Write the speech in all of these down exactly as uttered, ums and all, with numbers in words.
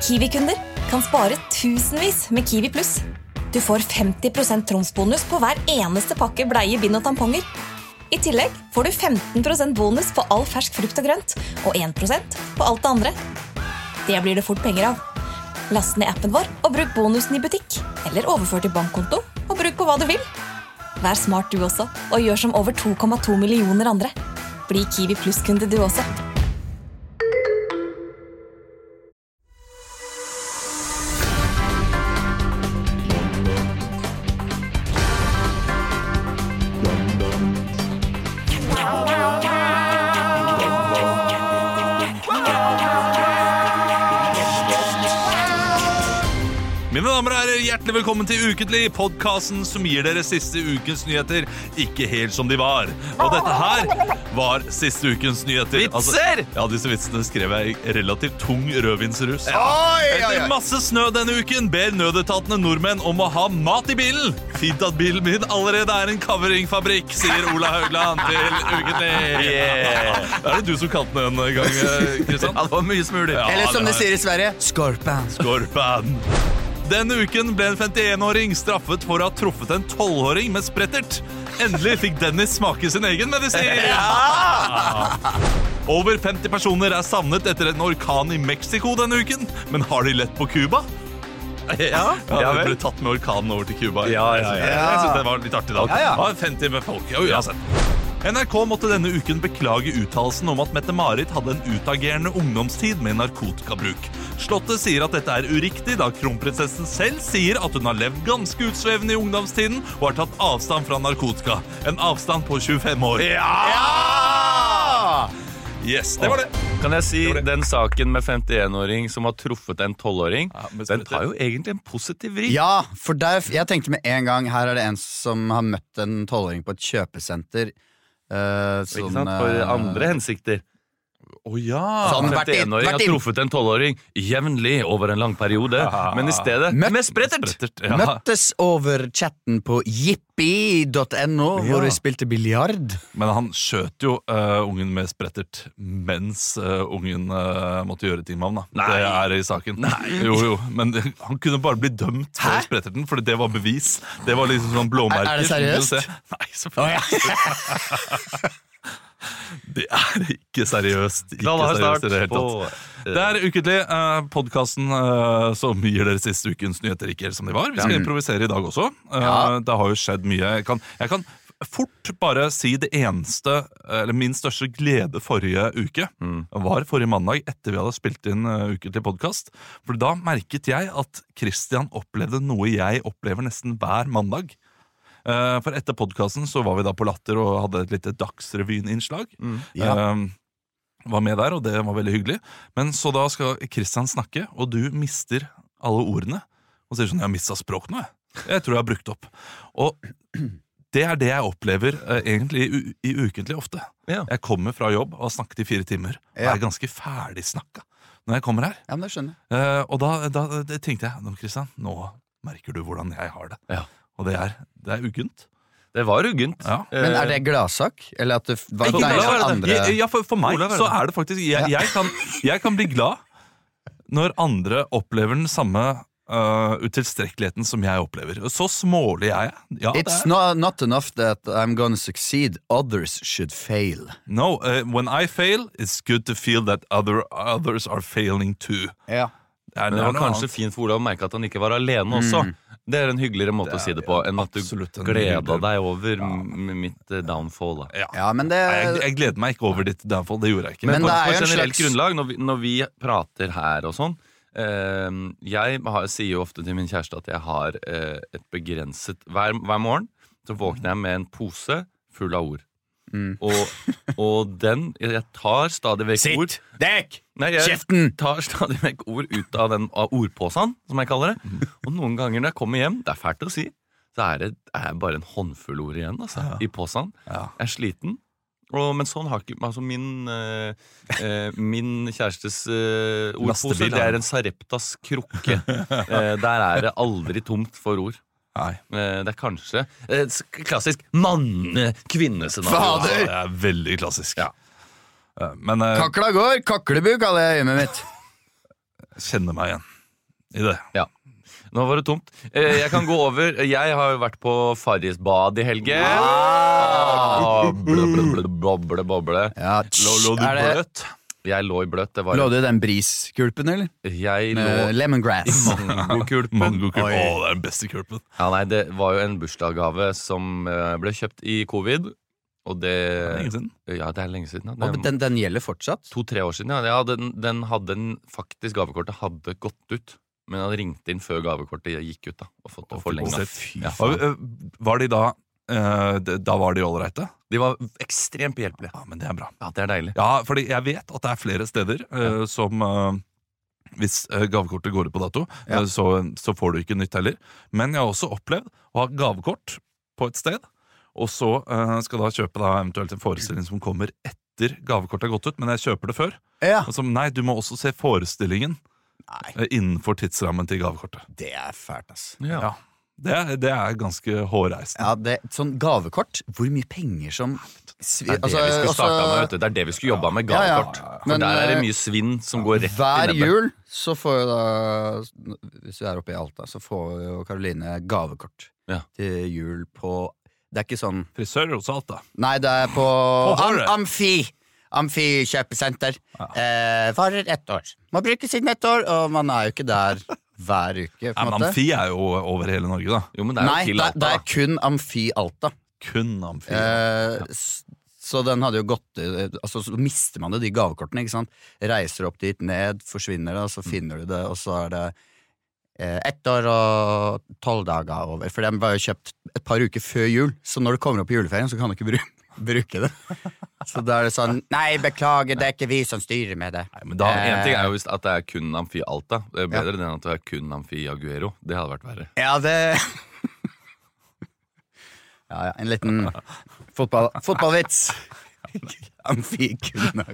Kiwi-kunder kan spare tusenvis med Kiwi Plus. Du får femti prosent tromsbonus på hver eneste pakke bleie, bind og tamponger. I tillegg får du femten prosent bonus på all fersk frukt og grønt, og en prosent på alt det andre. Det blir det fort penger av. Last ned appen vår og bruk bonusen i butikk, eller overfør til bankkonto og bruk på hva du vil. Vær smart du også, og gjør som over to komma to millioner andre. Bli Kiwi Plus-kunde du også. Mine damer og herrer, hjertelig velkommen til Ukentlig, podcasten som gir dere siste ukens nyheter ikke helt som de var. Og dette her var siste ukens nyheter. Vitser! Altså, ja, disse vitsene skrev jeg i relativt tung rødvinsrus. Oi, oi, oi. Etter masse snø denne uken ber nødetatene nordmenn om å ha mat i bilen. Fint at bilen min allerede er en kaveringfabrikk, sier Ola Haugland til Ukentlig. Yeah. Er det du som kalte den en gang, Kristian? Ja, det var mye smulig. Ja, Eller som det det sier i Sverige, skorpan. Skorpan. Denne uken ble en femtienåring straffet for å ha truffet en tolvåring med sprettert. Endelig fikk Dennis smake sin egen medisin. Ja! Over femti personer er savnet etter en orkan i Mexico denne uken. Men har de lett på Cuba? Ja, Ja, de ble tatt med orkanen over til Cuba. Ja, ja, ja. Jeg synes det var litt artig da. Ja, ja. Ja, femti med folk. Ja, uansett. N R K måtte denne uken beklage uttalelsen om at Mette-Marit hadde en utagerende ungdomstid med narkotikabruk. Slottet sier at dette er uriktig, da kronprinsessen selv sier at hun har levd ganske utsvevende i ungdomstiden og har tatt avstand fra narkotika. En avstand på tjuefem år. Ja! Yes, det var det. Kan jeg si Det var det. den saken med femtienåring som har truffet en tolvåring, Ja, med den spretter. tar jo egentlig en positiv vri. Ja, for der, jeg tenkte med en gang, her er det en som har møtt en tolvåring på et kjøpesenter. Uh, Ikke sant? For andre hensikter. Åh ja. Sånn, En vært inn- femtienåring har vært inn- truffet en tolvåring jevnlig over en lang periode, men i stedet Møtt- med sprettert. Sprettert, ja. Møttes over chatten på yippie dot no, hvor Ja. de spilte biljard. Men han skjøt jo uh, ungen med sprettert mens uh, ungen uh, måtte gjøre ting med ham. Da. Nei. Det er i saken. Jo, jo, men det, han kunne bare bli dømt for Hæ? spretterten, fordi det var bevis. Det var liksom sånn blåmerker. Er- er det som du kunne seriøst? se. Nei, selvfølgelig. Det er ikke seriøst. Ikke Knall har seriøst start i det hele på tatt. Det er Ukentlig, uh, podcasten uh, som gir dere siste ukens nyheter ikke helt som de var. Vi skal improvisere i dag også. Uh, Ja. Det har jo skjedd mye. Jeg kan, jeg kan fort bare si det eneste, eller min største glede forrige uke, var forrige mandag etter vi hadde spilt inn uh, Ukentlig podcast. For da merket jeg at Christian opplevde noe jeg opplever nesten hver mandag. Uh, for etter podcasten så var vi da på Latter og hadde et lite Dagsrevyen-innslag. Ja. Uh, var med der, og det var veldig hyggelig. Men så da skal Christian snakke, og du mister alle ordene. Og sier sånn, jeg har mistet språk nå, jeg. Jeg tror jeg har brukt opp. Og det er det jeg opplever uh, egentlig i, u- i Ukentlig ofte. Ja. Jeg kommer fra jobb og har snakket i fire timer, og Ja. er ganske ferdig snakket når jeg kommer her. Ja, men det skjønner jeg. Uh, og da, da det tenkte jeg, nå Christian, nå merker du hvordan jeg har det. Ja. Og det er, det er uggent. Det var uggent. Ja. Men er det gladsak? Eller at det var Ikke deilig glad, at er det. andre... Ja, ja, for, for meg Olav er så det. er det faktisk jeg, jeg, kan, jeg kan bli glad når andre opplever den samme uh, utilstrekkeligheten som jeg opplever. Så smålig er jeg. Ja, det It's er. not, not enough that I'm gonna succeed, others should fail. No, uh, when I fail, it's good to feel that other, others are failing too. Ja. Det er, Men det var noe kanskje annet. fint for Olav å merke at han ikke var alene også. Det er en hyggeligere måte Det å si det er på enn at du absolutt en gleda hyggelig- deg over m- mitt eh, downfall. Da. Ja. Ja, men det... Nei, jeg, jeg gleder meg ikke over ditt downfall, det gjorde jeg ikke. Men Men på, det er på jo en generelt slags- grunnlag, når vi, når vi prater her og sånn eh, Jeg har, sier jo ofte til min kjæreste at jeg har eh, et begrenset hver, hver morgen så våkner jeg med en pose full av ord. Mm. Og, og den Jeg tar stadig vekk ord. Dekk! Nei, jeg Kjeften! tar stadig vekk ord ut av den av ordpåsen, som jeg kaller det. Og noen ganger når jeg kommer hjem, det er fælt å si, så er det er bare en håndfull ord igjen altså, Ja. i posen. Ja. Jeg er sliten. Og, men sånn har ikke altså min, eh, eh, min kjærestes eh, ordpose, Lastebil, det ja. er en Sareptas krukke. eh, der er det aldri tomt for ord. Nei. Eh, det er kanskje eh, s- klassisk manne-kvinnescenario. Fader! Ja, det er veldig klassisk. Ja. Eh, Men jeg Kakla går, kaklebu kaller jeg hjemmet mitt. kjenner meg igjen. I det. Ja. Nå var det tomt. Eh, jeg kan gå over. Jeg har jo vært på Farris bad i helgen. Ah, ble, ble, ble, boble, boble. Ja, Lå, lå du er det, bløt? Jeg lå i bløt. Det var lå du i den briskulpen, eller? Jeg lå Med lemongrass. mangokulpen. Mangokulp. Å, Oi. det er den beste kulpen. Ja, nei, det var jo en bursdagsgave som eh, ble kjøpt i covid. Og det Lenge siden. Ja, det er lenge siden. Ja. Og Det, den, den gjelder fortsatt? To-tre år siden, ja. ja den, den hadde en faktisk gavekortet hadde gått ut. Men jeg hadde ringt inn før gavekortet gikk ut da og fått det forlenget. Fy Ja. Var, øh, var de da øh, d- Da var de ålreite? De var ekstremt behjelpelige. Ja, men det er bra. Ja, det er deilig. Ja, fordi jeg vet at det er flere steder øh, som øh, hvis øh, gavekortet går ut på dato, Ja. øh, så, så får du ikke nytt heller. Men jeg har også opplevd å ha gavekort på et sted, og så øh, skal da kjøpe da eventuelt en forestilling som kommer etter gavekortet er gått ut, men jeg kjøper det før. Ja. Og så, nei, du må også se forestillingen Nei, øh, innenfor tidsrammen til gavekortet. det er fælt, ass. Ja. Ja. Det, er- det er ganske hårreisende. Ja, det, sånn gavekort, hvor mye penger som svi, Det er det altså, vi skulle altså, starta med, vet du. Det er det vi skulle jobba med, Ja, ja. gavekort. For Men, der er det eh, mye svinn som går rett Hver i nebbet. jul så får jo da, hvis du er oppe i Alta, så får jo Karoline gavekort Ja. til jul på. Det er ikke sånn. Frisør hos Alta. Nei, det er på, På am, Håret. Amfi. Amfi kjøpesenter. Eh, varer ett år. Må bruke siden ett år, og man er jo ikke der hver uke. På Ja, en men måte. Amfi er jo over hele Norge, da. Jo, men det er Nei, jo til det, Alta, det er da. kun Amfi Alta. Kun Amfi. Eh, s- Så den hadde jo gått eh, Altså så mister man jo de gavekortene, ikke sant. Reiser opp dit, ned, forsvinner det, og så finner du det, og så er det eh, ett år og tolv dager over. For den var jo kjøpt et par uker før jul, så når du kommer opp i juleferien, så kan du ikke bru bruke det. Så da er det sånn nei, beklager, det er ikke vi som styrer med det. Nei, men da, Eh, En ting er jo hvis at det er kun Amfi Alta. Det er bedre enn at det er kun Amfi Aguero. Det hadde vært verre. Ja, det Ja, ja, en liten fotball, fotballvits. Amfi kunne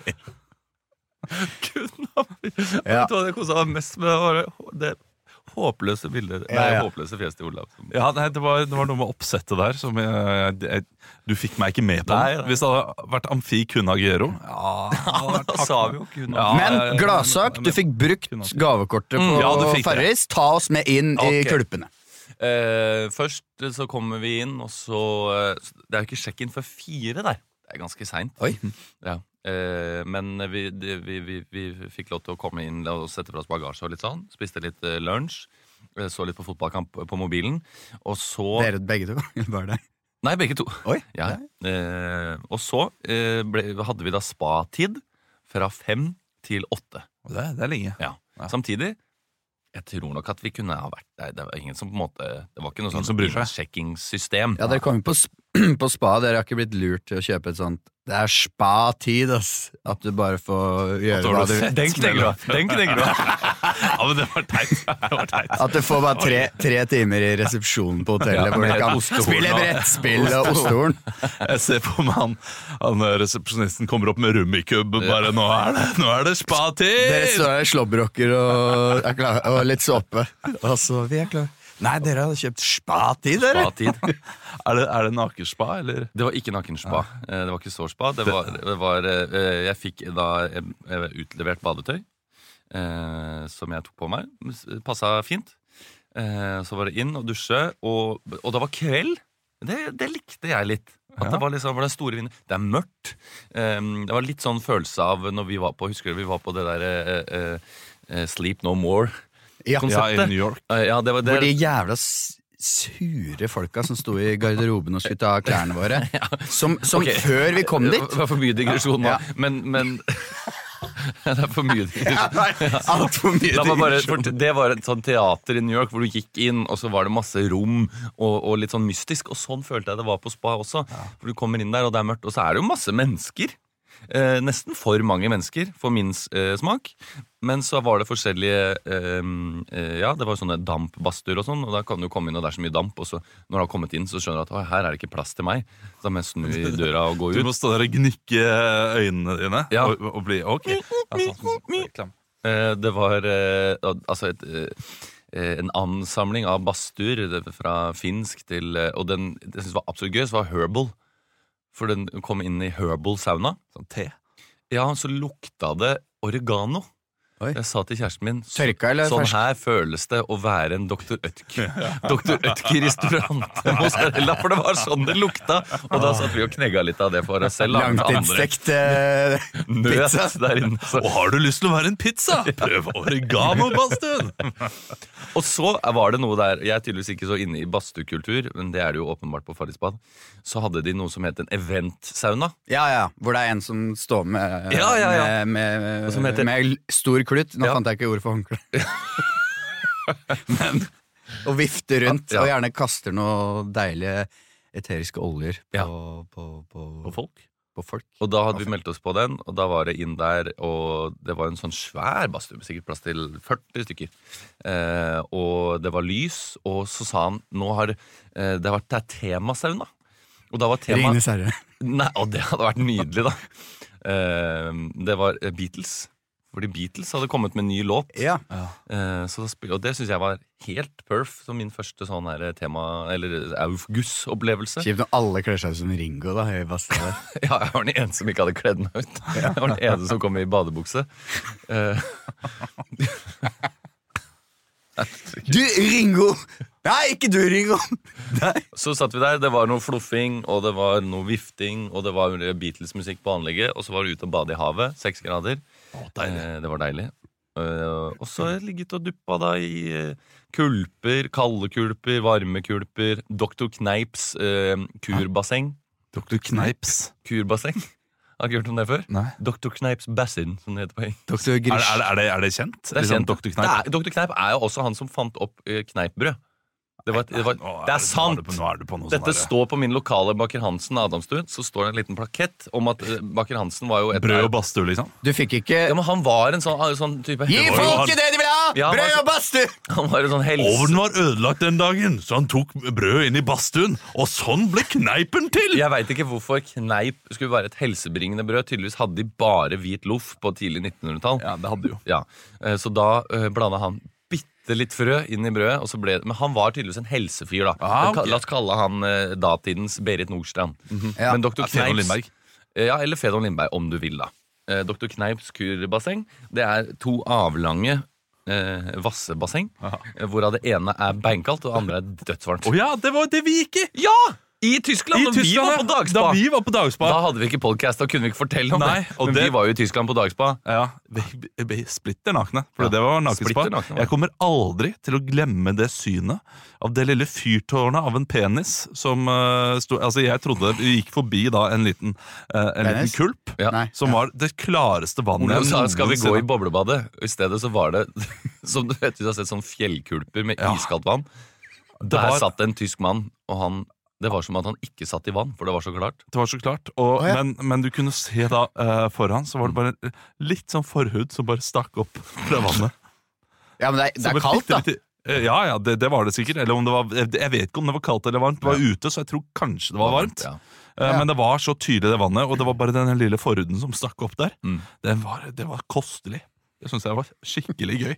Kun Amfi. Ja. Vet du hva det kosa meg mest med? Var det- det håpløse bildet Nei, Ja, ja. håpløse fjeset til Olav. ja, nei, det, var, det var noe med oppsettet der som jeg, jeg, du fikk meg ikke med på. Nei, den. nei. Hvis det hadde vært Amfi kun Aguero ja, det hadde vært Da sa vi jo kun Ja, Men ja, ja, gladsak, men- du fikk brukt gavekortet på Mm, ja, du fikk det. Farris. Ta oss med inn i Ok. kulpene. Eh, først så kommer vi inn, og så eh, Det er jo ikke sjekk-in før fire der. Det er ganske seint. Oi. Ja. Eh, men vi, det, vi, vi, vi fikk lov til å komme inn og sette fra oss bagasje og litt sånn. Spiste litt eh, lunsj. eh, Så litt på fotballkamp på mobilen. Og så Dere begge to? Bare deg? Nei, begge to. Oi. Ja. Eh, og så eh, ble, hadde vi da spa-tid fra fem til åtte. Det, det er lenge. Ja. Ja. Samtidig jeg tror nok at vi kunne ha vært der. Det var ingen som på en måte Det var ikke noe Ingen sånn som bryr seg. sjekkingsystem. Ja, dere kom jo på, sp på spa. Dere har ikke blitt lurt til å kjøpe et sånt. Det er spa-tid, ass. At du bare får gjøre var hva det du fett. Den knegger du av. Den knegger du av. Ja, men det var teit. Det var teit. At du får bare tre, tre timer i resepsjonen på hotellet Ja, hvor du med kan ostehorn spille og- brettspill og ostehorn. Jeg ser på meg han, han resepsjonisten kommer opp med rummikub. Bare nå er det, nå er det Dere spa-tid! står der i slåbroker og, er klar, og litt såpe. Og så, vi er klare. Nei, dere hadde kjøpt spa-tid, dere. Spa-tid. Er det, er det nakenspa, eller? Det var ikke nakenspa. Eh, Det var ikke sårspa. Det var, det var eh, Jeg fikk da eh, utlevert badetøy eh, som jeg tok på meg. Passa fint. Eh, Så var det inn og dusje, og, og det var kveld. Det, det likte jeg litt. At det var liksom, var den store vinden. Det er mørkt. Eh, Det var litt sånn følelse av når vi var på Husker du vi var på det der eh, eh, Sleep No More. Ja, Ja, Konseptet. i New York. Eh, Ja, det var det. Hvor de jævla s- sure folka som sto i garderoben og skulle ta klærne våre. Som, som Ok. før vi kom dit. Det var for mye digresjon nå. Ja. Men, men Det er for mye digresjon. Altfor mye Det var, bare, digresjon. for det var et sånt teater i New York hvor du gikk inn, og så var det masse rom og, og litt sånn mystisk. Og sånn følte jeg det var på spa også. For du kommer inn der, og det er mørkt, og så er det jo masse mennesker. Eh, nesten for mange mennesker, for min eh, smak. Men så var det forskjellige eh, eh, Ja, det var sånne dampbastuer og sånn, og da kan du komme inn, og det er så mye damp. Og så når du har kommet inn, så skjønner du at «Å, her er det ikke plass til meg». Så da må jeg snu i døra og gå Du ut. må stå der og gnikke øynene dine Ja. og, og bli ok. Altså, reklam. Eh, Det var eh, al- altså et, eh, en ansamling av bastuer det- fra finsk til eh, Og den det jeg synes var absolutt gøy, så var Herbal. For den kom inn i Herbal sauna. Sånn te. Ja, så lukta det oregano. Oi. Jeg sa til kjæresten min så, Tørka eller Sånn fersk? her føles det å være en doktor Ødker Doktor Ødker-restaurant mozzarella, for det var sånn det lukta. Og da satt vi og knegga litt av det for oss selv. Langtidsstekt eh, pizza. Nøt der inne så. Og har du lyst til å være en pizza? Prøv oregano-badstuen! Og så var det noe der. Jeg er tydeligvis ikke så inne i badstuekultur, men det er det jo åpenbart på Farrisbad. Så hadde de noe som het en event-sauna. Ja, ja, hvor det er en som står med, Ja, ja, ja. med, med, Som heter- med stor klut. Nå Ja. fant jeg ikke ord for håndkle. Men å vifte rundt, Ja. og gjerne kaster noe deilige eteriske oljer på, Ja. på, på, Og folk? på folk. Og da hadde vi meldt oss på den, og da var det inn der, og det var en sånn svær badstue, med sikkert plass til førti stykker. Eh, og det var lys, og så sa han, nå har eh, det vært det er temasauna. Og da var tema... Ringenes herre. Nei, og det hadde vært nydelig, da. Eh, det var eh, Beatles. Fordi Beatles hadde kommet med en ny låt. Ja. Eh, så da spil- og det synes jeg var helt perf som min første sånn her tema, eller Aufguss-opplevelse. Kjipt når alle kler seg ut som Ringo da, i badstue. Ja, jeg var den eneste som ikke hadde kledd meg ut. Jeg var den eneste som kom i badebukse. Eh, Du, Ringo! Nei, ikke du, Ringo! Nei. så satt vi der, det var noe fluffing, og det var noe vifting, og det var Beatles-musikk på anlegget, og så var det ute og bade i havet, seks grader. Eh, det var deilig. Eh, og så har jeg ligget og duppa da i eh, kulper, kalde kulper, varme kulper, doktor Kneips eh, kurbasseng. Doktor Kneips. Kurbasseng. Har ikke hørt om det før? Nei. doktor Kneips bassin, som det heter på engelsk. Doktor Er, det- Grish. er, det- er, det, er det kjent? Det er Liksom kjent. Doktor Det Kneip? er, doktor Kneip er jo også han som fant opp eh, kneippbrød. Det, var, det, var, Nå det er Nå sant! er du på, nå er du på noe Dette sånn der- står på min lokale Baker Hansen Adamstuen. Så står det en liten plakett om at eh, Baker Hansen var jo et Brød og badstue, liksom? Du fikk ikke Ja, men han var en sånn, sånn type Gi var jo folket han- det de vil ha! Ja, han var Brød så- og badstue! Han var en sånn helse... Ovnen var ødelagt den dagen, så han tok brød inn i badstuen. Og sånn ble kneipen til! Jeg vet ikke hvorfor kneip skulle være et helsebringende brød. Tydeligvis hadde de bare hvit loff på tidlig nittenhundretall. Ja, det hadde jo. Ja, eh, så da uh, blanda han bitte litt frø inn i brødet, og så ble det, men han var tydeligvis en helsefyr, da. Ah, ok. La oss kalle han eh, datidens Berit Nordstrand. Ja. Men doktor Ja, Fedon Kneips Lindberg. eh, Ja, eller Fedon Lindberg, om du vil, da. Eh, doktor Kneips kurbasseng, det er to avlange eh, vassebasseng, eh, hvorav det ene er beinkaldt, og det andre er dødsvarmt. Å ja, det var det vi gikk i! Ja! I Tyskland, I når vi Tyskland, var ja. på dagspa. Da vi var på dagspa. Da hadde vi ikke podcast, da kunne vi ikke fortelle om Nei, det. og Men det- vi var jo i Tyskland på dagspa. Ja, vi ble splitter nakne. For Ja, det var nakenspa. splitter nakne, var det. Jeg kommer aldri til å glemme det synet av det lille fyrtårnet av en penis som uh, sto, altså jeg trodde vi gikk forbi da en liten, uh, en liten Penis? kulp, Ja. Nei. som var det klareste vannet Ole jeg sa skal vi gå i noensinne- boblebadet. I stedet så var det som du vet, hvis du har sett sånn fjellkulper med Ja. iskaldt vann. Det Der var- satt en tysk mann, og han det var som at han ikke satt i vann, for det var så klart. Det var så klart, og, Å, ja. men, men du kunne se da uh, foran, så var det bare litt sånn forhud som bare stakk opp fra vannet. Ja, men det er, det Som er et kaldt, da. bitte lite- Eh, Ja, ja, det, det var det sikkert. Eller om det var, jeg vet ikke om det var kaldt eller varmt. Det var ute, så jeg tror kanskje det var varmt. Ja. Eh, Ja. Men det var så tydelig, det vannet, og det var bare den lille forhuden som stakk opp der. Mm. Det, var, det var kostelig. Det syns jeg var skikkelig gøy.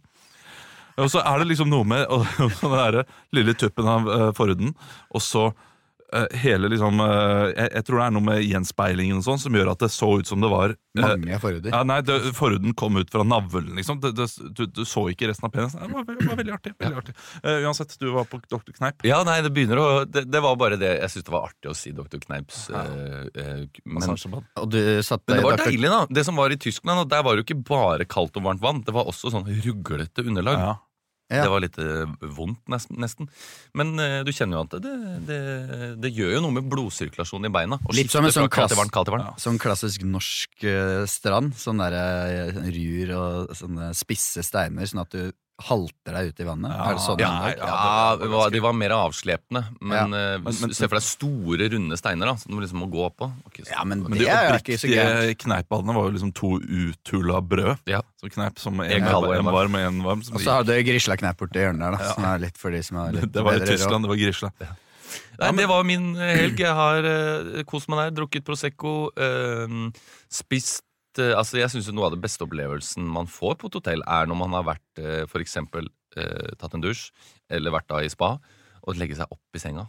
Og så er det liksom noe med og, og den der lille tuppen av uh, forhuden, og så uh, hele liksom uh, jeg, jeg tror det er noe med gjenspeilingen og sånn som gjør at det så ut som det var uh, Mange forhuder. ja, nei, det, Forhuden kom ut fra navlen, liksom. Det, det, du, du så ikke resten av penisen. Det var, ve- var veldig artig. Veldig artig. Uh, uansett, du var på doktor Kneip. Ja, nei, det begynner å Det, det var bare det jeg syntes det var artig å si doktor Kneips. eh, eh, men, Massasjebad. Og du satt men deg det var doktor- deilig, da. Det som var i Tyskland, og der var det jo ikke bare kaldt og varmt vann. Det var også sånn ruglete underlag. Ja. Ja. Det var litt eh, vondt, nes- nesten. Men eh, du kjenner jo at det, det, det gjør jo noe med blodsirkulasjonen i beina. Og Litt som en skifter sånn fra kaldt til klass- varmt, kaldt til varmt. Sånn klassisk norsk eh, strand. Sånn der eh, rur og sånne spisse steiner, sånn at du halter deg ut i vannet. Ja, er det sånn? Ja, det er? ja, det var det var, de var mer avslepne. Men, Ja. eh, Men- men- se for deg store, runde steiner da som du liksom må gå oppå. Ok, så- Ja, men, Men det de er jo ikke så gærent. oppriktige kneipballene var jo liksom to uthula brød. Ja. Så kneip som En en, kald og en en varm og en varm. Som Og så har du Grisla Kneip borti hjørnet der, da, Ja. som er litt for de som har litt det var i bedre råd. Tyskland, det var Grisla. Nei, det var min eh, helg. Jeg har uh, kost meg der, drukket Prosecco, eh, spist eh, Altså, jeg synes jo noe av det beste opplevelsen man får på et hotell, er når man har vært eh, for eksempel eh, tatt en dusj, eller vært da i spa, og legge seg opp i senga.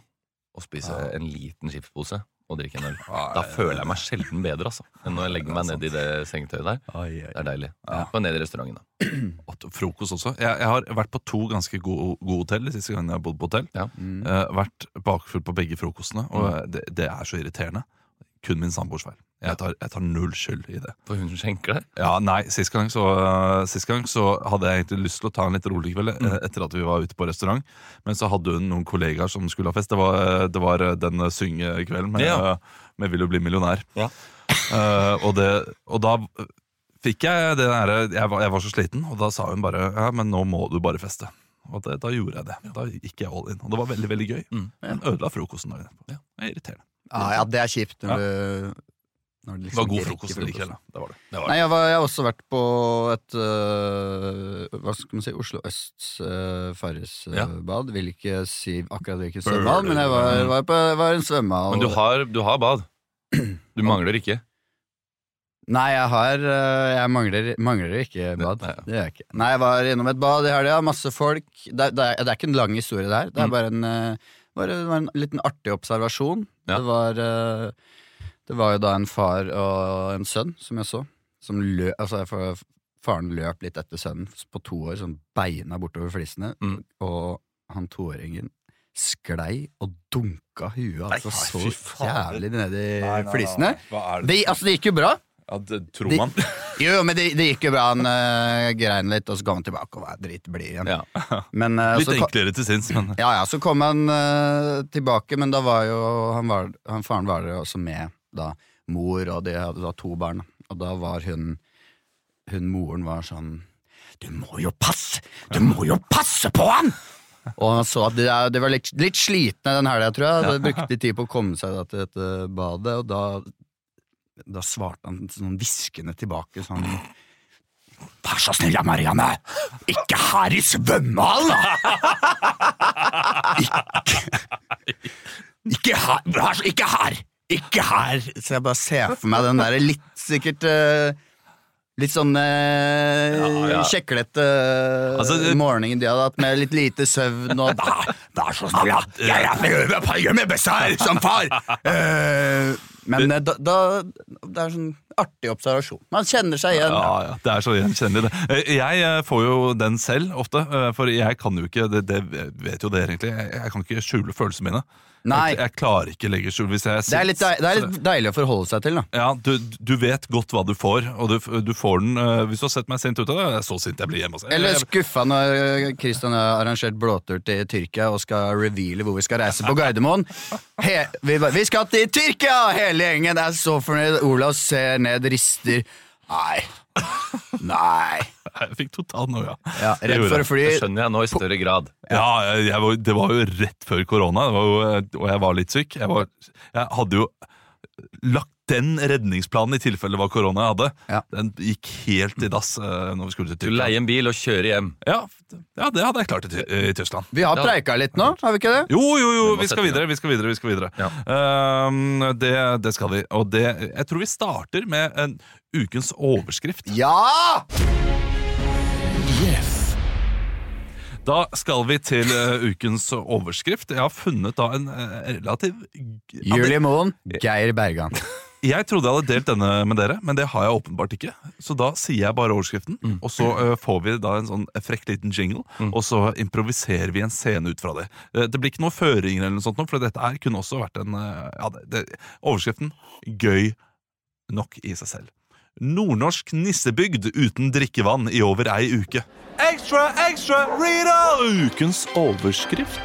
å spise en liten chipspose og drikke en øl. Da føler jeg meg sjelden bedre, altså, enn når jeg legger meg ned i det sengetøyet der. Det er deilig. Ja. Og ned i restauranten da. Og frokost også. Jeg, jeg har vært på to ganske gode, gode hotell de siste gangene jeg har bodd på hotell. Ja. Mm. Uh, vært bakfull på begge frokostene, og mm. det, det er så irriterende. Kun min samboers feil. Jeg tar, jeg tar null skyld i det. For hun skjenker deg? Ja, nei, sist gang, så, uh, sist gang så hadde jeg egentlig lyst til å ta en litt rolig kveld mm. etter at vi var ute på restaurant. Men så hadde hun noen kollegaer som skulle ha fest. Det var, det var den syngekvelden med, ja. med Vil du bli millionær. Ja. Uh, og, det, og da fikk jeg det der, jeg var, jeg var så sliten, og da sa hun bare ja, men nå må du bare feste. Og det, da gjorde jeg det. Da gikk jeg all in. Og det var veldig, veldig gøy. Mm. Men ødela frokosten dagen etterpå. Ja, det er irriterende. Ah, ja, det er kjipt når ja. du når det, liksom det var god frokost likevel. Det var det. Det var det. Nei, jeg, var, jeg har også vært på et uh, hva skal man si, Oslo Østs uh, Farrisbad. Ja. Vil ikke si akkurat hvilken svømmehall, men jeg var, var på var en svømmehall. Men du har, du har bad. Du mangler ikke. Nei, jeg har Jeg mangler, mangler ikke bad. Det, det gjør jeg ikke. Nei, jeg var innom et bad i helga, masse folk. Det, det, er, det er ikke en lang historie der. Det er bare en, bare, det var en liten artig observasjon. Ja. Det var Det var jo da en far og en sønn som jeg så. Som løp, altså faren løp litt etter sønnen på to år, sånn beina bortover flisene. Mm. Og han toåringen sklei og dunka huet altså nei, så jævlig ned i nei, nei, flisene. Nei, nei. Det? Det, altså, det gikk jo bra. Ja, det tror man. Det, jo, men det, det gikk jo bra. Han uh, grein litt, og så kom han tilbake og var dritblid igjen. Ja. Men, uh, litt enklere til sinns, men ja, ja, så kom han uh, tilbake, men da var jo han, var, han faren var jo også med da mor, og de hadde da to barn, og da var hun hun moren var sånn du må jo passe, du må jo passe på han! Og han så at de, de var litt, litt slitne den helgen, tror jeg. De brukte tid på å komme seg da, til dette badet, og da da svarte han sånn viskende tilbake sånn vær så snill, Marianne, ikke her i svømmehallen! ikke ikke her, ikke her! Ikke her! Så jeg bare ser for meg den der litt sikkert uh, litt sånn uh, ja, ja. kjeklete uh, altså, det... morgenen de hadde hatt med litt lite søvn og da, da er så snill, ja, jeg gjør meg best her som far! Uh, men uh, da, da det er sånn artig observasjon. Man kjenner seg igjen. Ja, ja, det er så gjenkjennelig det. Jeg får jo den selv ofte, for jeg kan jo ikke, det, det vet jo dere egentlig, jeg kan ikke skjule følelsene mine. Nei. Jeg, jeg klarer ikke legge skjul hvis jeg er sint. Det er litt, det er litt deilig å forholde seg til da. Ja, du, du vet godt hva du får, og du, du får den uh, hvis du har sett meg sint ut av det, det er så sint jeg blir hjemme. Eller skuffa når Kristian har arrangert blåtur til Tyrkia og skal reveale hvor vi skal reise på Gardermoen. He, vi, vi skal til Tyrkia! Hele gjengen er så fornøyd. Olav ser ned, rister. Nei. Nei. Jeg fikk totalt noe, ja. ja rett for å fly. Det skjønner jeg nå i større grad. Ja, jeg, jeg var, det var jo rett før korona, det var jo, og jeg var litt syk. Jeg, var, jeg hadde jo lagt den redningsplanen i tilfelle det var korona jeg hadde. Ja. Den gikk helt i dass uh, når vi skulle til Tyskland. Du leier en bil og kjører hjem. Ja, ja det hadde jeg klart i, i Tyskland. Vi har preika litt nå, har vi ikke det? Jo, jo, jo, vi skal videre, vi skal videre, vi skal videre. Ja. Uh, det, det skal vi. Og det, jeg tror vi starter med en ukens overskrift. Ja! Yes! Da skal vi til uh, ukens overskrift. Jeg har funnet da en uh, relativ... Julie Moen, Geir Bergan. Jeg trodde jeg hadde delt denne med dere, men det har jeg åpenbart ikke. Så da sier jeg bare overskriften, mm. og så uh, får vi da en sånn frekk liten jingle, mm. og så improviserer vi en scene ut fra det. Uh, det blir ikke noe føringer eller noe sånt, for dette her kunne også vært en... Uh, ja, det, det, overskriften, gøy nok i seg selv. Nordnorsk nissebygd uten drikkevann i over ei uke. Ekstra, ekstra, Rita! Ukens overskrift.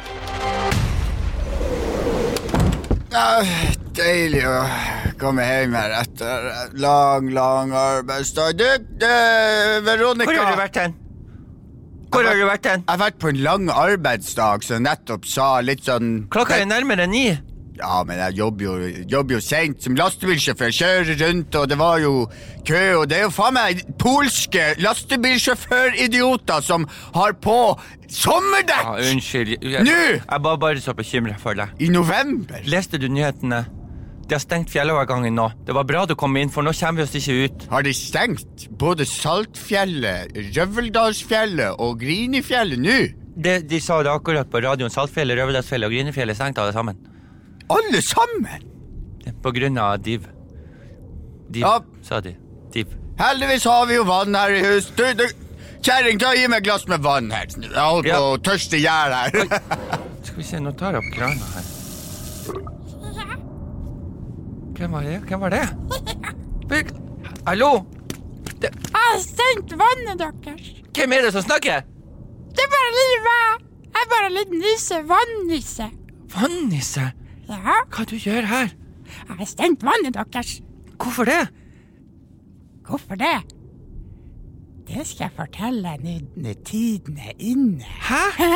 Ja, deilig å komme hjem her etter lang, lang arbeidsdag. Du, det, Veronica... Hvor har du vært hen? Hvor har du vært hen? Jeg har vært på en lang arbeidsdag, som nettopp sa litt sånn... Klokka er nærmere ni. Ja, men jeg jobber jo, jobber jo sent som lastebilsjåfør, kjører rundt, og det var jo kø, og det er jo faen meg polske lastebilsjåføridioter som har på sommerdekk! Ja, unnskyld. Jeg, Nå! Jeg var bare så bekymret for deg. I november? Leste du nyhetene? De har stengt fjellovergangen nå. Det var bra du kom inn, for nå kommer vi oss ikke ut. Har de stengt både Saltfjellet, Røveldalsfjellet og Grinifjellet nå? De, de sa det akkurat på radioen. Saltfjellet, Røveldalsfjellet og Grinifjellet stengt alle sammen. Alle sammen? På grunn av div. Div, Ja. sa de. Div. Heldigvis har vi jo vann her i hus. Du, du, kjæring, ta gi meg et glass med vann her. Jeg holder på å tørste ihjel her. Skal vi se, nå tar jeg opp krana her. Hvem var det? Hvem var det? Hvil- Hallo? Det, Jeg har stengt vannet deres. hvem er det som snakker? Det er bare lille meg. Jeg er bare en liten nisse, vannisse. Vannisse, Ja, hva du gjør her? jeg har stengt vannet deres. Hvorfor det? Hvorfor det? Det skal jeg fortelle nå når tiden er inne. Hæ?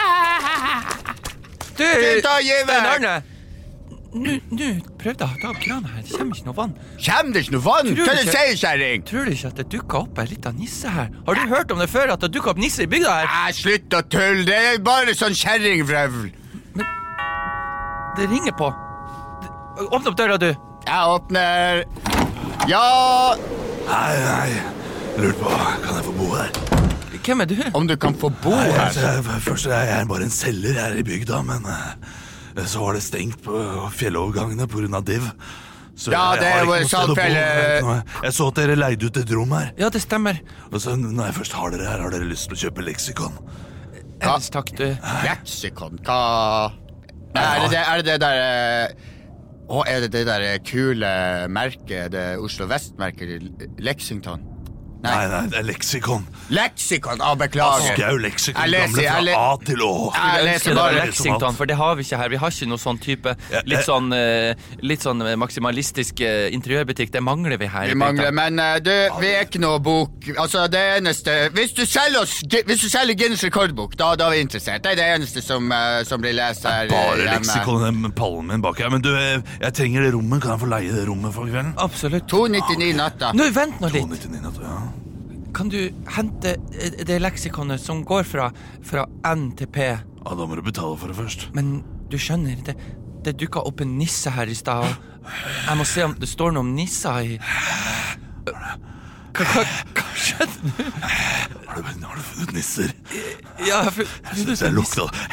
Du, ta gi meg. Stein Arne. Nå, nå prøvde jeg å ta opp krana her. Det kommer ikke noe vann. Kjem det ikke noe vann? Tror du Hva er det ikke- sier, kjæring? Tror du ikke at det dukket opp en liten nisse her? Har du hørt om det før, at det dukket opp nisse i bygda her? Nei, slutt å tulle. Det er bare sånn kjerringvrøvl. Det ringer på. Åpne opp døra, du. Jeg åpner. Ja, Nei, nei, lurer på, kan jeg få bo her? Hvem er du? om du kan få bo Nei, her. altså, jeg- først er jeg bare en selger her i bygda, men eh, så var det stengt på fjellovergangene på grunn av div. Så Ja, jeg det har er ikke vår noe sted å bo. saltfelle. Nå- Jeg så at dere leide ut et rom her. Ja, det stemmer. Og så når jeg først har dere her, har dere lyst til å kjøpe leksikon? Ellers takk, du. Leksikon, hva... Er det det, er det, det der... Å, er det det der kule merket, det Oslo Vest-merket, Lexington? Nei, nei, det er leksikon. Leksikon, ah, beklager. Askau leksikon, Jeg leser- gamle jeg le- fra A til Å. Jeg Jeg leser ønsker det bare var litt Lexington, som alt. for det har vi ikke her. Vi har ikke noe sånn type Ja, litt eh. sånn, eh, litt sånn eh, maksimalistisk eh, interiørbutikk. Det mangler vi her. i Vi bygda. mangler, men eh, du, vi er ikke noe bok. Altså, det eneste Hvis du selger oss Hvis du selger Guinness rekordbok, da, da er vi interessert. Det er det eneste som, eh, som blir lest her. Bare eh, hjemme. leksikon, den pallen min bak her. Men du, eh, jeg trenger det rommet. Kan jeg få leie det rommet for kvelden? Absolutt. to nittioni natta. Nå, vent nå to litt. nittioni natt, ja. Kan du hente eh, det leksikonet som går fra, fra N til P? Ja, da må du betale for det først. Men du skjønner, det, det dukket opp en nisse her i stad. og Jeg må se om det står noe om nisser i... Hva, hva, hva skjedde nå? Har du, har du funnet nisser? Ja, for, Jeg synes jeg lukta det.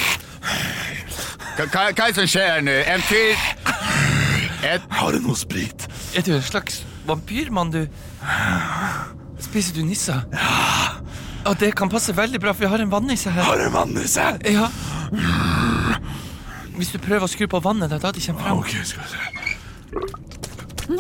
Hva, hva hva er det som skjer her nå? En fyr et, Har du noe sprit? Er du en slags vampyrmann, du? Spiser du nisser? Ja. Og det kan passe veldig bra, for vi har en vannisse her. Har du en vannisse? Ja. Hvis du prøver å skru på vannet, da, da det kommer frem. Ok, skal vi se.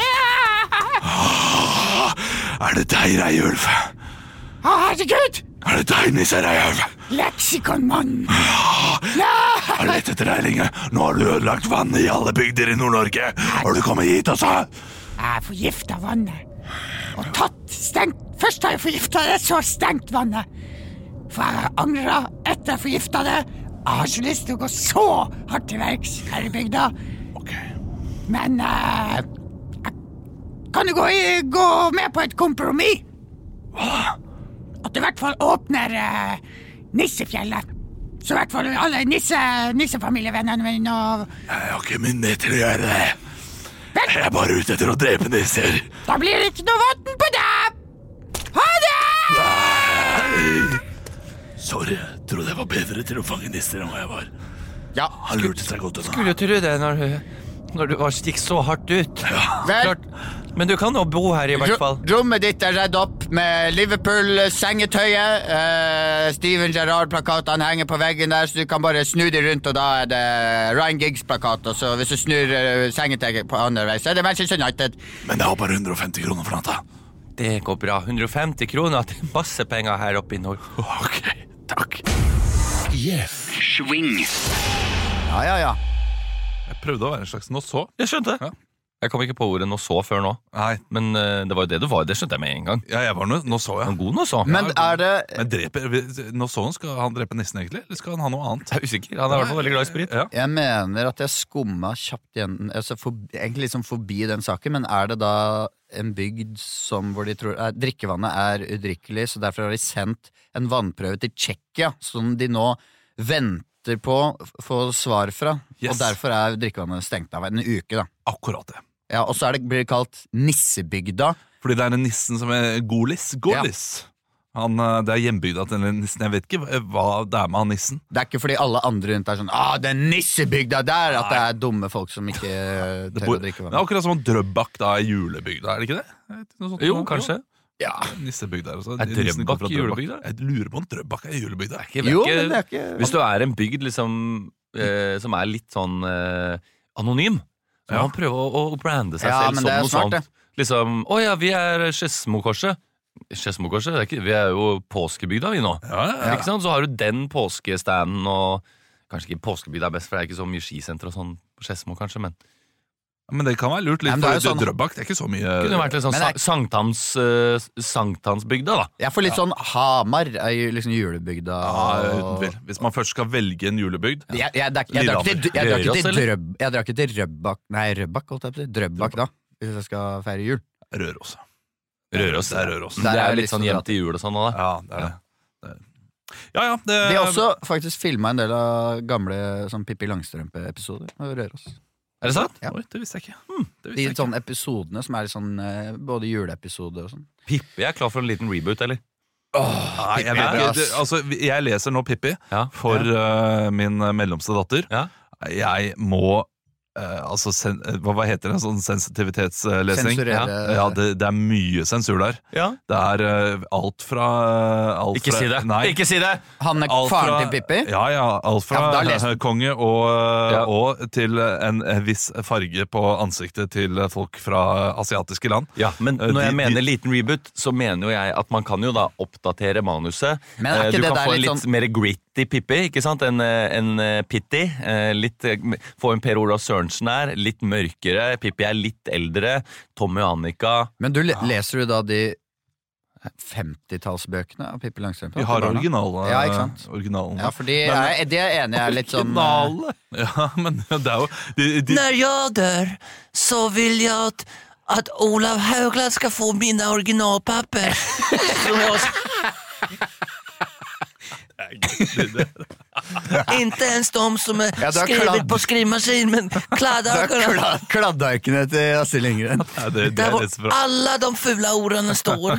Ah, er det deg, Reiulf? Å, herregud! Er det deg, Nisse Reiulf? Leksikonmann. Jeg har lett etter deg lenge. Nå har du ødelagt vannet i alle bygder i Nord-Norge. Har du kommet hit også? Jeg har forgifta vannet. Og tatt stengt. Først har jeg forgifta det, så stengt vannet. For jeg har angra etter jeg forgifta det. Jeg har ikke lyst til å gå så hardt til verks her i bygda. Ok. Men eh, jeg kan jo gå, i, gå med på et kompromiss. Hva? At du i hvert fall åpner eh, Nissefjellet. Så i hvert fall alle nisse, nissefamilievennene mine og Jeg har ikke myndighet til å gjøre det. Jeg er bare ute etter å drepe nisser. da blir det ikke noe vann på deg! Ha det! Nei. Sorry, jeg trodde jeg var bedre til å fange nisser enn hva jeg var. Ja, Han lurte seg godt unna. Skulle jo tro det når, når du var- gikk så hardt ut. vel, Klart. Men du kan jo bo her i hvert ro- fall. rommet ditt er redd opp med Liverpool-sengetøyet. Eh, Steven Gerrard-plakatene henger på veggen der, så du kan bare snu de rundt, og da er det Ryan Giggs-plakat. Og så hvis du snur uh, sengetøyet på andre vei, så er det Manchester United. Men jeg har bare hundre og femti kroner for natta. Det går bra. hundre og femti kroner, det er masse penger her oppe i nord. Ok, takk. Ja, ja, ja. Jeg prøvde å være en slags nå så. Jeg skjønte. Ja. Jeg kom ikke på ordet nå så før nå. Nei, Men eh, det var jo det du var. Det skjønte jeg med en gang. ja, jeg var nå, nå så Han jeg. er god nå så. Men er det Men dreper, nå så han, skal han drepe nissen egentlig, eller skal han ha noe annet? Jeg er usikker. Han er i hvert fall veldig glad i sprit. Ja. Jeg mener at jeg skumma kjapt igjen altså for, egentlig liksom forbi den saken, men er det da en bygd som hvor de tror er, drikkevannet er udrikkelig, så derfor har de sendt en vannprøve til Tsjekkia, som de nå venter på å få svar fra, Yes. og derfor er drikkevannet stengt av en uke, da. Akkurat det. Ja, og så er det, blir det kalt Nissebygda. Fordi det er den nissen som er Golis. Golis. Han, det er hjembygda til nissen. Jeg vet ikke hva det er med han nissen. Det er ikke fordi alle andre rundt er sånn ah, det er nissebygda der, at det er dumme folk som ikke tør å drikke vann. Det er akkurat som Drøbak da er julebygda, er det ikke det? Sånt, Jo, kanskje. Ja, nissebygda altså. Er Drøbak julebygda? Jeg lurer på om Drøbak er julebygda. Ikke, Jo, ikke, men det er ikke Hvis du er en bygd liksom, eh, som er litt sånn eh, anonym, så må Ja. man prøve å, å brande seg Ja, selv men som det er noe smart, sånt. Liksom, å ja, vi er Skedsmokorset. Skedsmokorset, det er ikke- vi er jo påskebygda vi nå. Ja, ja, ja. Ikke sant? Så har du den påskestanden, og kanskje ikke påskebygda er best, for det er ikke så mye skisenter og sånn på Skedsmo, kanskje, men Men det kan være lurt litt, Ja, men det er for jo sånn- Drøbak det er ikke så mye. det kunne vært litt sånn Men sa- jeg- sankthans, uh, sankthansbygda, da. Jeg får litt sånn Hamar er jo liksom julebygda. Ja, uten og- tvil. Hvis man først skal velge en julebygd. Jeg, jeg, det er- jeg drar ikke til, jeg drar ikke Røros, til, eller? Drøb, jeg drar ikke til Røbak Nei, Røbak, holdt jeg på å si. Drøbak da, hvis jeg skal feire jul. Røros. Røros. Det er Røros. Det Der er er det litt sånn liksom hjem til jul og sånn også, da. Ja, det er det. det er. Ja, ja. Det, De har også faktisk filma en del av gamle sånn Pippi Langstrømpe-episoder av Røros. Er det sant? Ja. Oi, det visste jeg ikke. Hm, det visste De jeg ikke. sånne episodene som er litt sånn eh, både juleepisode og sånn. Pippi er klar for en liten reboot, eller? Nei, jeg, vet Pippi er ikke, bra, det, altså, jeg leser nå Pippi Ja. for uh, min mellomste datter. Ja. Jeg må uh, altså, sen, hva, hva heter det? Sånn sensitivitetslesing? Sensurere Ja, det, det er mye sensur der. Ja. Det er uh, alt fra alt Ikke fra, si det! Nei, Ikke si det! Han er alt faren fra- til Pippi. Ja, ja, alt fra Ja, da leser- eh, konge og, Ja. og til en, en viss farge på ansiktet til folk fra asiatiske land. Ja, men Eh, når de- jeg mener de- liten reboot, så mener jo jeg at man kan jo da oppdatere manuset. Men er Eh, ikke du det kan der få en litt litt sånn- mer gritty Pippi, ikke sant? En, eh, en eh, Pitty. eh, Litt, eh, få en Per Olav Sørensen her, litt mørkere. Pippi er litt eldre. Tommy og Annika. Men du le leser du da de femtitallsbøkene av Pippi Langstrømpe? Vi har til barna? originale. Ja, ikke sant? originalen. Ja, for de er, de er enige er litt sånn eh, Ja, men det er jo de, de, När jag dör så vill jag att, att Olav Högland ska få mina originalpapper. Som jag... Inte ens de som är Ja, du har skrivit kladd. på skrivmaskin, men Det er kladdarkarna. kla kladdarkene til Astrid Lindgren. Nei, det, det Där er var litt så bra. alla de fula orden står.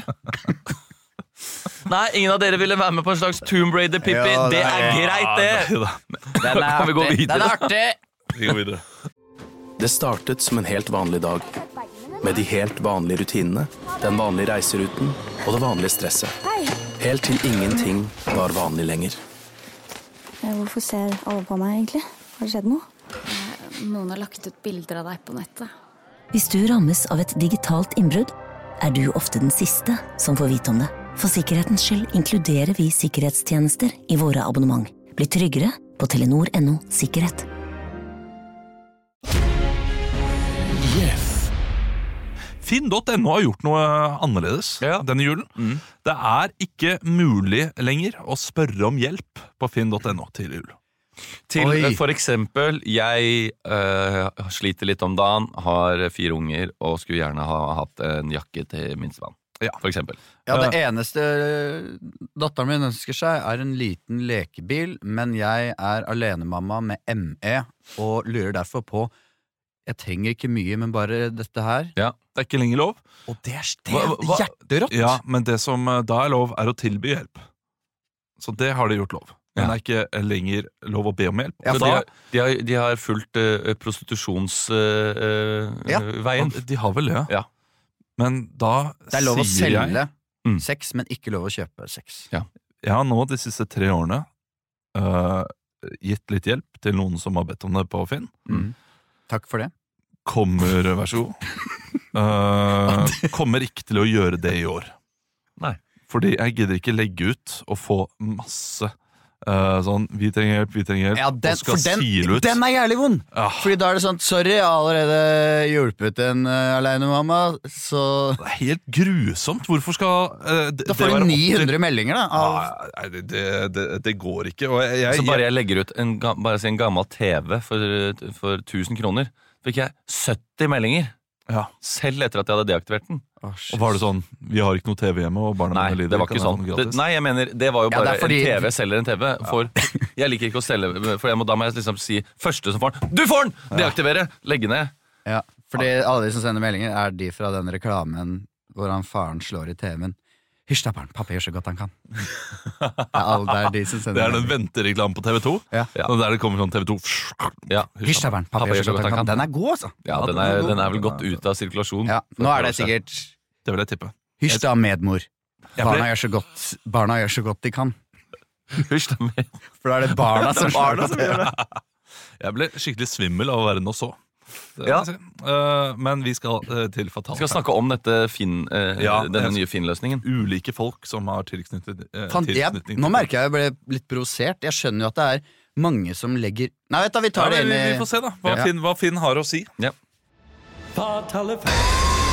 Nei, ingen av dere ville være med på en slags Tomb Raider-Pippi. Ja, det det er er- greit, det! Da Den kan vi gå Den videre. er artig! vi går videre. Det startet som en helt vanlig dag. Med de helt vanlige rutinene, den vanlige reiseruten og det vanlige stresset. Helt til ingenting var vanlig lenger. Hvorfor ser alle på meg egentlig? Har det skjedd noe? Noen har lagt ut bilder av deg på nettet. Hvis du rammes av et digitalt innbrudd, er du ofte den siste som får vite om det. For sikkerhetens skyld inkluderer vi sikkerhetstjenester i våre abonnement. Bli tryggere på telenor punktum no sikkerhet. Finn punktum no har gjort noe annerledes Ja. denne julen. Mm. Det er ikke mulig lenger å spørre om hjelp på Finn punktum no til jul. Til Oi. eh, for eksempel, jeg eh, sliter litt om dagen, har fire unger og skulle gjerne ha hatt en jakke til minstemann. Ja. For eksempel. Ja, det eneste datteren min ønsker seg er en liten lekebil, men jeg er alenemamma med M E og lurer derfor på jeg trenger ikke mye, men bare dette her. Det er ikke lenger lov. Og det er, Hva- hva- hjerterått! Ja, men det som eh, da er lov, er å tilby hjelp. Så det har de gjort lov. Men det er ikke lenger lov å be om hjelp. Ja, Så for de, da- har, de, har, de har fulgt uh, prostitusjonsveien. Ja. veien. De har vel det, Ja. Men da Det er lov å sier jeg selge Mm. sex, men ikke lov å kjøpe sex. Ja. Jeg har nå de siste tre årene øh, gitt litt hjelp til noen som har bedt om det på Finn. Mm. Takk for det. Kommer, vær så god. Øh, kommer ikke til å gjøre det i år. Nei. Fordi jeg gidder ikke legge ut og få masse øh, sånn Vi trenger hjelp, vi trenger hjelp. Ja, den, og skal for den, sile ut. den er jævlig vond! Ja, Fordi da er det sånn sorry, jeg har allerede hjulpet en uh, alenemamma, så det er helt grusomt. Hvorfor skal øh, det, da det får være du opp ni til- hundre meldinger, da. Av, Ah, Nei, det, det, det, det går ikke. Og jeg, jeg, Så bare jeg legger ut en, ga- bare si en gammel T V for, for tusen kroner, fikk jeg sytti meldinger. ja. Selv etter at jeg hadde deaktivert den. Å, Og var det sånn Vi har ikke noe T V hjemme, og barna Nei, mine lider. det var kan ikke jeg få sånn. noe Det, gratis? nei, jeg mener, det var jo Ja, bare det er fordi- en T V selger en T V. For jeg liker ikke å selge, for jeg må, da må jeg liksom si første som får den. Du får den! Deaktivere! Legge ned. Ja, fordi alle de som sender meldinger, er de fra den reklamen hvor han faren slår i T V-en. Hysj da, barn, pappa gjør så godt han kan. Det er, alle, det er de som sender Det er den ventereklamen på T V to. Ja. Og der det kommer sånn T V to. Ja. Hysj da, barn, pappa, pappa gjør så godt han kan. Den er god, altså. Ja, den er, den er vel gått ut av sirkulasjon. Ja, nå er det sikkert Det vil jeg tippe. Hysj da, medmor. Barna gjør så godt, barna gjør så godt de kan. Hysj da, med. For da er det barna som barna som gjør det. Jeg ble skikkelig svimmel av å være nå så. Ja. Uh, men vi skal uh, til Fatale Vi skal snakke om dette Finn, uh, ja, denne nye Finn-løsningen. Ulike folk som har tilknyttet, uh, Fan, jeg, Nå merker jeg jeg ble litt provosert. Jeg skjønner jo at det er mange som legger Nei, vet du, vi tar ja, det inn i vi, vi får se da hva, ja. Finn, hva Finn har å si. Ja. Fatale fem.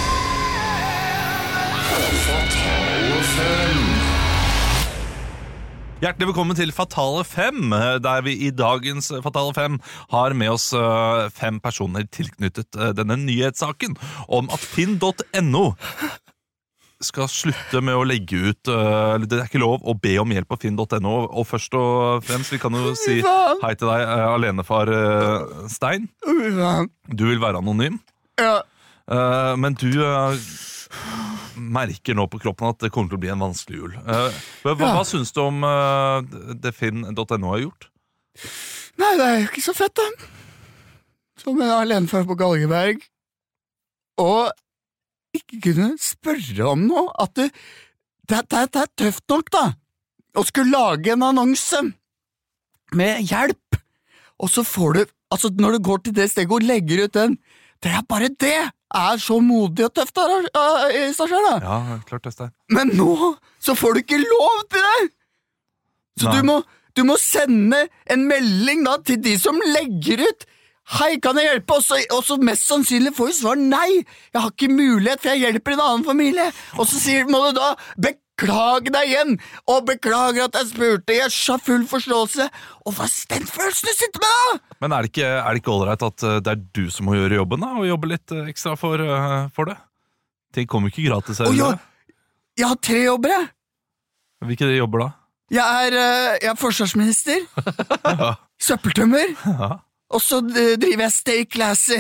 Hjertelig velkommen til Fatale fem, der vi i dagens Fatale fem har med oss fem personer tilknyttet denne nyhetssaken om at finn punktum no skal slutte med å legge ut det er ikke lov å be om hjelp på finn punktum no. Og først og fremst, vi kan jo si hei til deg, alenefar Stein. Du vil være anonym. Ja. Men du merker nå på kroppen at det kommer til å bli en vanskelig jul. Uh, hva, hva, hva synes du om uh, det finn punktum no har gjort? Nei, det er jo ikke så fett, da. Som en alenefar på Galgeberg. Og ikke kunne spørre om noe. At du, det, det, det er tøft nok, da. Å skulle lage en annonse med hjelp. Og så får du, altså når du går til det steget og legger ut den, det er bare det. Er så modig og tøft der, uh, Stasjon, da. Ja, klart det er. Men nå, så får du ikke lov til det! Så du må, du må sende en melding da til de som legger ut. Hei, kan jeg hjelpe? Og så mest sannsynlig får du svar nei. Jeg har ikke mulighet, for jeg hjelper en annen familie. Og så sier, må du da beklage deg igjen, og beklager at jeg spurte. Jeg har full forståelse. Og hva er den følelsen du sitter med da? Men er det ikke, er det ikke allreit at det er du som må gjøre jobben da, og jobbe litt ekstra for, uh, for det? Ting kommer ikke gratis her. Oh, ja. Jeg har tre jobber, jeg. Hvilke jobber da? Jeg er, uh, jeg er forsvarsminister, ja. Søppeltømmer, ja. Og så uh, driver jeg Stay Classy.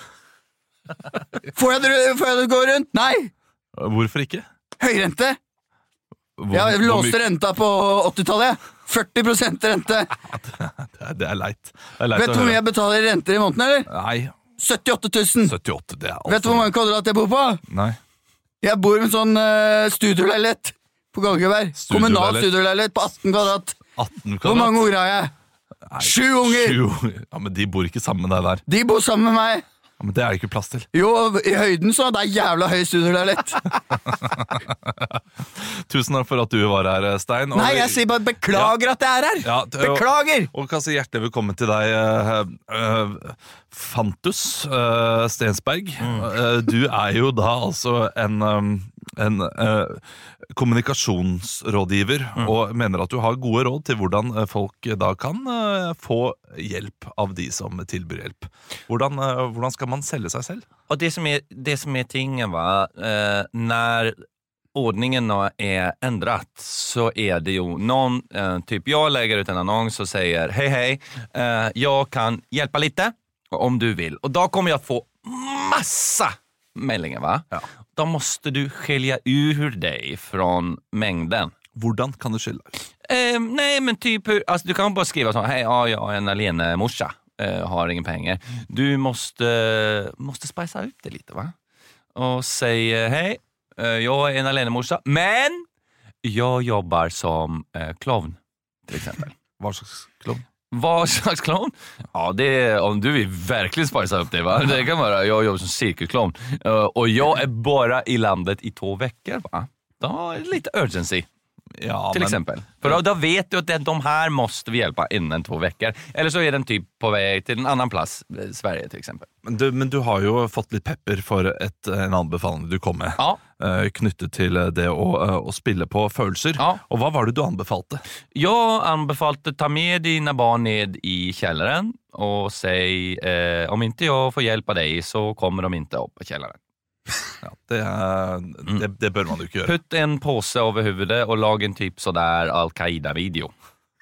Får jeg, det, får jeg det gå rundt? Nei. Hvorfor ikke? Høyrente. Hvor, jeg låste renta på åttitallet. førti prosent rente. det, er, det er leit. Det er leit. Vet du hvor mye jeg betaler i renter i måneden, eller? Nei. syttiåtte tusen. syttiåtte, det er alt. Vet du hvor mange kvadrat jeg bor på? Nei. Jeg bor i en sånn uh, studioleilighet på Galgeberg. Kommunal studioleilighet på atten kvadrat. atten kvadrat. Hvor mange unger har jeg? Nei, Sju unger! Sju. Ja, men de bor ikke sammen med deg der. De bor sammen med meg. Ja, men det er det ikke plass til. Jo, i høyden så det er jævla høy studioleilighet. Tusen takk for at du var her, Stein. Nei, jeg sier bare beklager ja. At jeg er her. Ja, beklager! Og, og kan si hjertelig velkommen til deg, uh, uh, Fantus uh, Stensberg. Mm. Uh, du er jo da altså en, um, en uh, kommunikasjonsrådgiver, mm. og mener at du har gode råd til hvordan folk da kan uh, få hjelp av de som tilbyr hjelp. Hvordan, uh, hvordan skal man sälja sig själv? Och det som är det som är tingen va eh, när ordningen är ändrat så är det ju någon eh, typ jag lägger ut en annons och säger hej hej eh, jag kan hjälpa lite om du vill och då kommer jag få massa meldingar va. Ja. Då måste du skilja ur dig från mängden. Hvordan kan du skilja? Eh, nej men typ alltså du kan bara skriva så hej ja jag är en alene morsa. Uh, har ingen pengar. Du måste måste spicea ut det lite va? Och säga hej, uh, jag är en alenemorsa, men jag jobbar som uh, clown till exempel. Vad slags clown? Vad slags clown? Ja, det är, om du vill verkligen spicea upp det va? Det kan vara jag jobbar som cirkelclown. Uh, och jag är bara i landet i två veckor va? Då är det lite urgency. Ja, till men, exempel. För då, då vet du att de här måste vi hjälpa innen två veckor. Eller så är den typ på väg till en annan plats, Sverige till exempel. Men du, men du har ju fått lite pepper för ett, en anbefaling du kom med. Ja. Uh, knyttet till det å, uh, å spille på følelser. Ja. Och vad var det du anbefalte? Jag anbefalte ta med dina barn ned i källaren och säg eh, om inte jag får hjälpa dig så kommer de inte upp på källaren. Ja, det, det, det bør man jo ikke gjøre. Putt en påse over huvudet og lag en typ sådär Al-Qaida-video.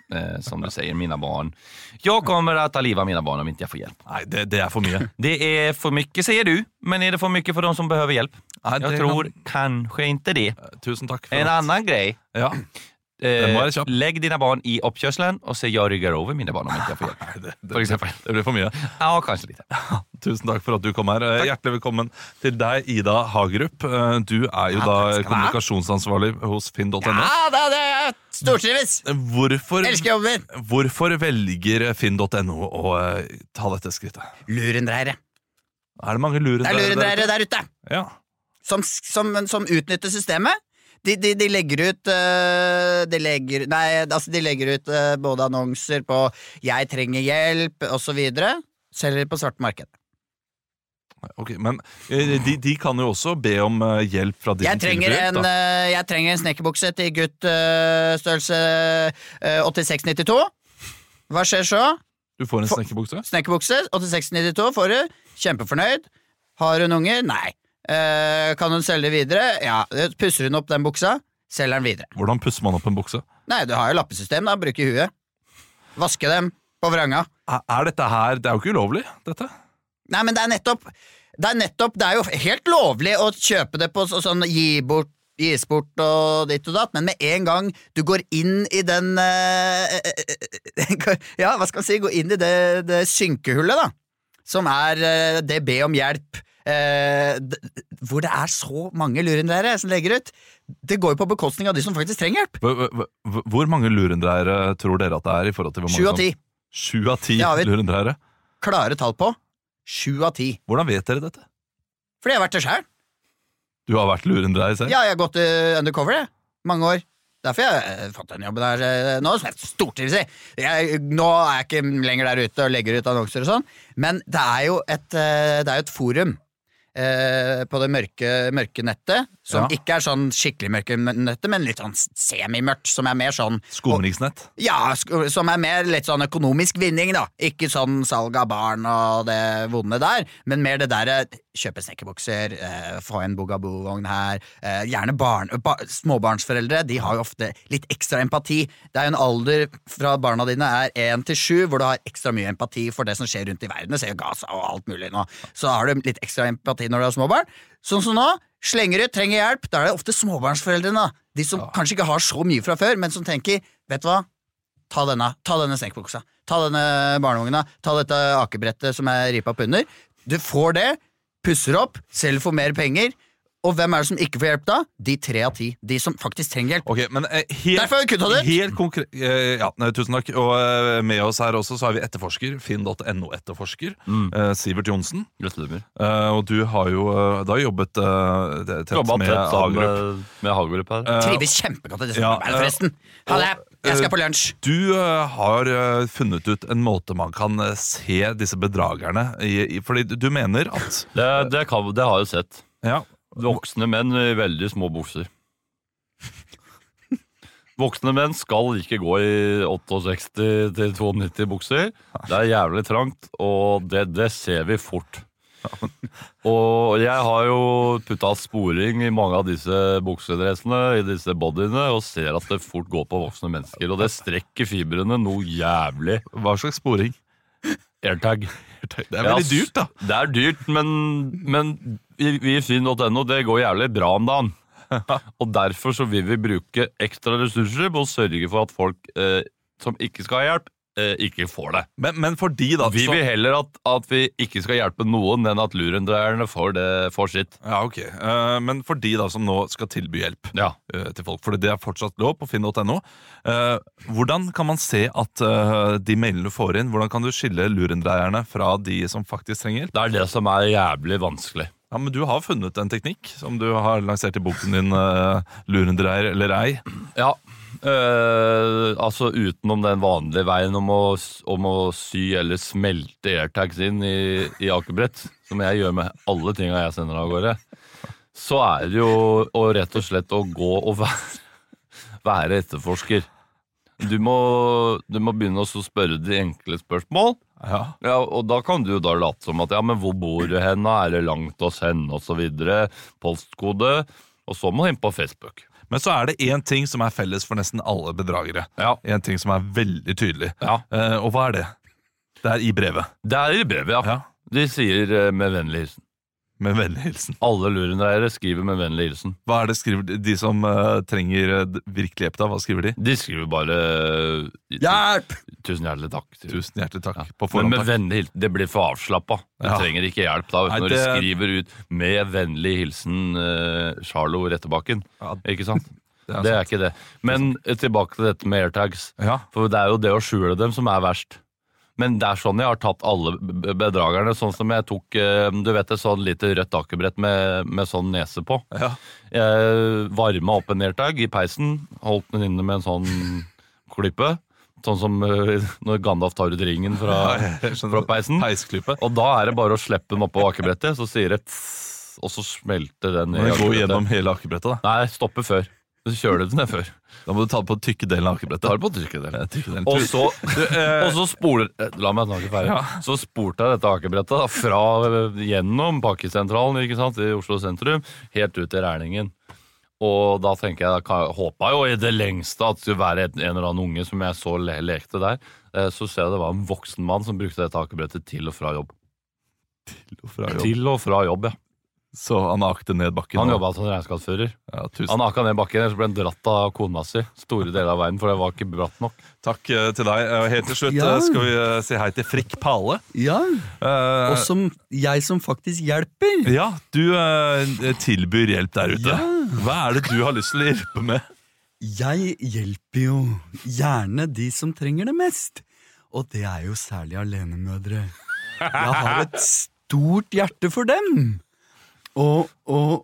eh, som du säger, mina barn. Jag kommer att ta livet av mina barn om inte jag får hjälp. Nej, det, det är för mycket. Det är för mycket, säger du. Men är det för mycket för de som behöver hjälp? Nej, jag det tror kan... kanske inte det. Tusen tack för En att... annan grej. Ja. Eh, lägg dina barn i oppkjørselen og se jeg rygger over mine barn om ikke jeg får hjelp. det, det, for eksempel. Det blir for mye. Ja, kanskje litt. Tusen takk for at du kom her. Takk. Hjertelig velkommen til deg, Ida Hagerup. Du er jo ja, da kommunikasjonsansvarlig hos Finn punktum no. Ja, det, det er stortrives. Hvorfor, Elsker jobben min. Hvorfor velger Finn punktum no å uh, ta dette skrittet? Lurendreiere. Er det mange lurendreiere, det er lurendreiere der ute? Ja. Som, som, som utnytter systemet. De, de, de legger ut uh, de, legger, nei, altså de legger ut uh, både annonser på 'jeg trenger hjelp' og så videre. Selger på svart marked. Ok, men de, de kan jo også be om uh, hjelp fra din jeg trenger, en, uh, jeg trenger en snekkerbukse til gutt uh, størrelse uh, åttiseks nittito. Hva skjer så? Du får en snekkerbukse? Snekkerbukse, åttiseks nittito får du. Kjempefornøyd. Har hun unger? Nei. Uh, kan hun selge videre? Ja, pusser hun opp den buksa, selger den videre. Hvordan pusser man opp en bukse? Nei, du har jo lappesystem da, bruker huet. Vaske dem på vranga. Er, er dette her, det er jo ikke ulovlig, dette? Nei, men det er nettopp, det er nettopp, det er jo helt lovlig å kjøpe det på så, sånn, gi bort, gis bort og ditt og datt, men med en gang du går inn i den, uh, ja, hva skal man si, gå inn i det, det synkehullet da, som er uh, det be om hjelp, Uh, hvor det er så mange lurendreiere som legger ut. Det går jo på bekostning av de som faktisk trenger hjelp. Hvor, hvor, hvor mange lurendreiere tror dere at det er i forhold til hvor mange? Sju av ti. Sju av ti ja, lurendreiere? Klare tall på. Sju av ti. Hvordan vet dere dette? Fordi jeg har vært det selv. Du har vært lurendreier selv? Ja, jeg har gått uh, undercover det. Mange år. Derfor har jeg uh, fått den jobben der uh, nå, som er stortrives i. Jeg, nå er jeg ikke lenger der ute og legger ut annonser og sånn, men det er jo et, uh, det er jo et forum Eh, på det mørke, mørke nettet, som ja. ikke er sånn skikkelig mørke nettet, men litt sånn semi-mørkt, som er mer sånn skumriksnett? Ja, sk- som er mer litt sånn økonomisk vinning da, ikke sånn salg av barn og det vonde der, men mer det der kjøpe snekkerbukser, eh, få en bugaboo-vogn her, eh, gjerne barn, ba, småbarnsforeldre, de har jo ofte litt ekstra empati. Det er jo en alder fra barna dine er en til sju, hvor du har ekstra mye empati for det som skjer rundt i verden, det ser jo Gaza og alt mulig nå, så har du litt ekstra empati når du har småbarn. Sånn som nå, slenger ut, trenger hjelp, da er det ofte småbarnsforeldrene, de som ja. kanskje ikke har så mye fra før, men som tenker, vet du hva, ta denne, ta denne snekkerbuksa, ta denne barnevogna, ta dette akebrettet som er ripa opp under. Du får det, pusser opp, selger for mer penger, og hvem er det som ikke får hjelp da? De tre av ti, de som faktisk trenger hjelp. Ok, men eh, helt, Derfor har vi kuttet det. Helt konkret, eh, ja, nei, tusen takk. Og eh, med oss her også så har vi etterforsker, Finn punktum no etterforsker, mm. eh, Sivert Johnsen. Gratulerer. Eh, og du har jo uh, da jobbet uh, tett Jobbet med tett Hagerup. Med Hagerup her. Uh, Trives kjempegodt i disse ja, uh, forresten. Ha det, jeg skal på lunsj. Du uh, har uh, funnet ut en måte man kan uh, se disse bedragerne i, i, fordi du mener at Det, det, kan, det har jeg sett. Ja. Voksne menn i veldig små bukser. Voksne menn skal ikke gå i sekstiåtte til nittito bukser. Det er jævlig trangt, og det, det ser vi fort. Og jeg har jo puttet sporing i mange av disse buksedressene, i disse bodyene, og ser at det fort går på voksne mennesker. Og det strekker fibrene noe jævlig. Hva slags sporing? Airtag. Det er veldig dyrt, da. Det er dyrt, men, men vi i Finn punktum no, det går jævlig bra om dagen. Og derfor så vil vi bruke ekstra ressurser på å sørge for at folk eh, som ikke skal ha hjelp, eh, ikke får det. Men, men fordi da Vi vil heller at, at vi ikke skal hjelpe noen enn at lurendreierne får det for sitt. Ja, ok. Uh, men for de da som nå skal tilby hjelp ja. uh, til folk, for det er fortsatt lov på Finn punktum no, uh, hvordan kan man se at uh, de mailene du får inn, hvordan kan du skille lurendreierne fra de som faktisk trenger hjelp? Det er det som er jævlig vanskelig. Ja, men du har funnet en teknikk som du har lansert i boken din, uh, Lurendreier eller ei. Ja, uh, altså utenom den vanlige veien om å, om å sy eller smelte airtags inn i, i akebrett, som jeg gjør med alle tingene jeg sender av gårde, så er det jo å rett og slett å gå og være, være etterforsker. Du må, du må begynne å spørre de enkle spørsmål. Ja. Ja, og da kan du jo da late som at ja, men hvor bor du henne, er det langt hos henne og så videre, postkode, og så må du inn på Facebook. Men så er det en ting som er felles for nesten alle bedragere. Ja. En ting som er veldig tydelig. Ja. Eh, og hva er det? Det er i brevet. Det er i brevet, ja. Ja. De sier eh, med vennlig hilsen. Med vennlig hilsen. Alle lurenreiere skriver med vennlig hilsen. Hva er det skriver de, de som uh, trenger uh, virkelig hjelp da? Hva skriver de? De skriver bare uh, Hjelp! Tusen hjertelig takk. Tusen hjertelig takk. Ja. På Men forhånd, med takk. vennlig hilsen, det blir for avslappet. Du Ja. trenger ikke hjelp da, Nei, når det- de skriver ut med vennlig hilsen uh, Charlo Rettebakken. Ja. Ikke sant? Det er Det er sant. ikke det. Men eh, tilbake til dette med airtags. Ja. For det er jo det å skjule dem som er verst. Men det er sånn jeg har tatt alle b- bedragerne. Sånn som jeg tok eh, du vet et sånn lite rødt akebrett med, med sånn nese på. Ja. Jeg varma opp en airtag i peisen, holdt den inne med en sånn klype. Sånn som eh, når Gandalf tar ut ringen fra, Jeg skjønner. fra peisen. Peisklype. Og da er det bare å slippe den oppå akebrettet, så sier det tss, og så smelter den ned i Må vi gå akebrettet. gjennom hele akebrettet da. Nei, stoppe før. Så kjører du den ned før. Da må du ta det på tykke delen av akebrettet. Ta det på trykkedelen. Eh, tykke delen. Og så, Du, eh, og så spoler eh, La meg snakke ferdig. Ja. Så spolte jeg dette akebrettet da, fra eh, gjennom Pakkesentralen, ikke sant, i Oslo sentrum, helt ut til Rælingen. Og da tenker jeg, da håpa jo i det lengste at det skulle være en, en eller annen unge som jeg så le lekte der. Eh, så ser jeg det var en voksen mann som brukte dette akebrettet til og fra jobb. til og fra jobb. Til og fra jobb, ja. Så han akte ned bakken. Han og- jobba som regnskapsfører. Ja, tusen Han aka ned bakken, så ble han dratt av kona si store deler av veien, for det var ikke bratt nok. takk eh, til deg. Og helt til slutt Ja. eh, skal vi eh, si hei til Frikk Pale. Ja, Eh, og som jeg som faktisk hjelper. ja, du eh, tilbyr hjelp der ute. Ja. Hva er det du har lyst til å hjelpe med? Jeg hjelper jo gjerne de som trenger det mest. Og det er jo særlig alenemødre. Jeg har et stort hjerte for dem. Og, og,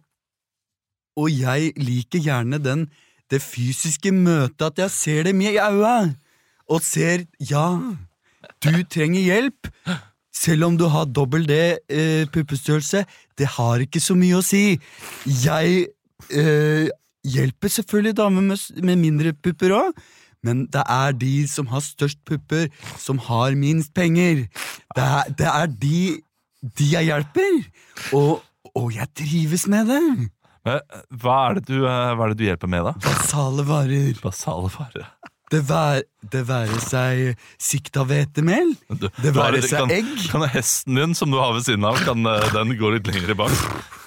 og jeg liker gjerne den, det fysiske møtet, at jeg ser dem i øya. Og ser, ja, du trenger hjelp. Selv om du har dobbel D eh, puppestørrelse, det har ikke så mye å si. Jeg eh, hjelper selvfølgelig damer med, s- med mindre pupper også, men det er de som har størst pupper, som har minst penger. Det er, det er de, de jeg hjelper, og, og jeg trives med det. Eh, Hva er det du, eh, hva er det du hjelper med, da? Basale varer. Basale varer. Det, vær, det være seg sikta hvetemel, Du- det du har- være seg kan, egg. Kan hesten din, som du har ved siden av, kan eh, den gå litt lenger bak?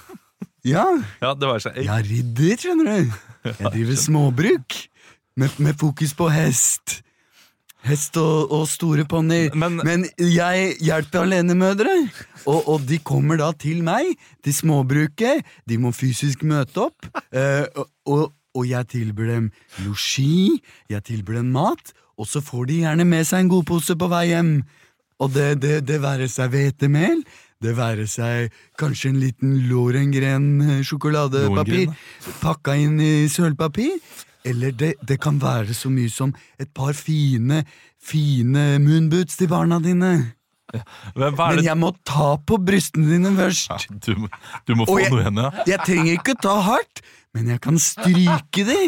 Ja, Ja, det være seg egg. jeg er ridder, skjønner du. Jeg driver småbruk, med, med fokus på hest. Hest og, og store ponnier. Men- Men, jeg hjelper alenemødre, og, og de kommer da til meg, til småbruket. De må fysisk møte opp, eh, og, og, og jeg tilbyr dem losji, jeg tilbyr dem mat, og så får de gjerne med seg en godpose på vei hjem. Og det, det, det være seg hvetemel, det være seg kanskje en liten Lorengren eh, sjokoladepapir, Lorengren, pakka inn i sølvpapir, eller det, det kan være så mye som et par fine, fine moonboots til barna dine. Men hva er Men det? jeg må ta på brystene dine først. Ja, du, må- du må få Og jeg- noe igjen, ja. Jeg trenger ikke ta hardt, men jeg kan stryke de.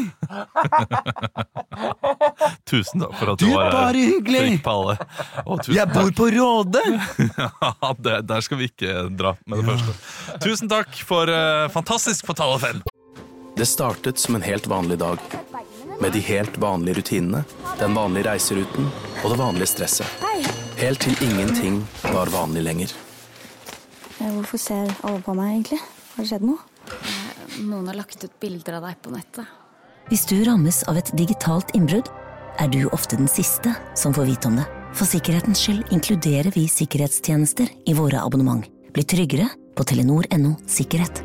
Tusen takk for at Du, du var her. bare hyggelig. Frikk Pale. Og tusen Jeg bor på Råde. Ja, det, der skal vi ikke dra med det første. Tusen takk for uh, fantastisk Fortalerfell. Det startet som en helt vanlig dag, med de helt vanlige rutinene, den vanlige reiseruten og det vanlige stresset. Helt til ingenting var vanlig lenger. Hvorfor ser alle på meg egentlig? Har det skjedd noe? Noen har lagt ut bilder av deg på nettet. Hvis du rammes av et digitalt innbrudd, er du ofte den siste som får vite om det. For sikkerhetens skyld inkluderer vi sikkerhetstjenester i våre abonnement. Bli tryggere på telenor punktum no sikkerhet.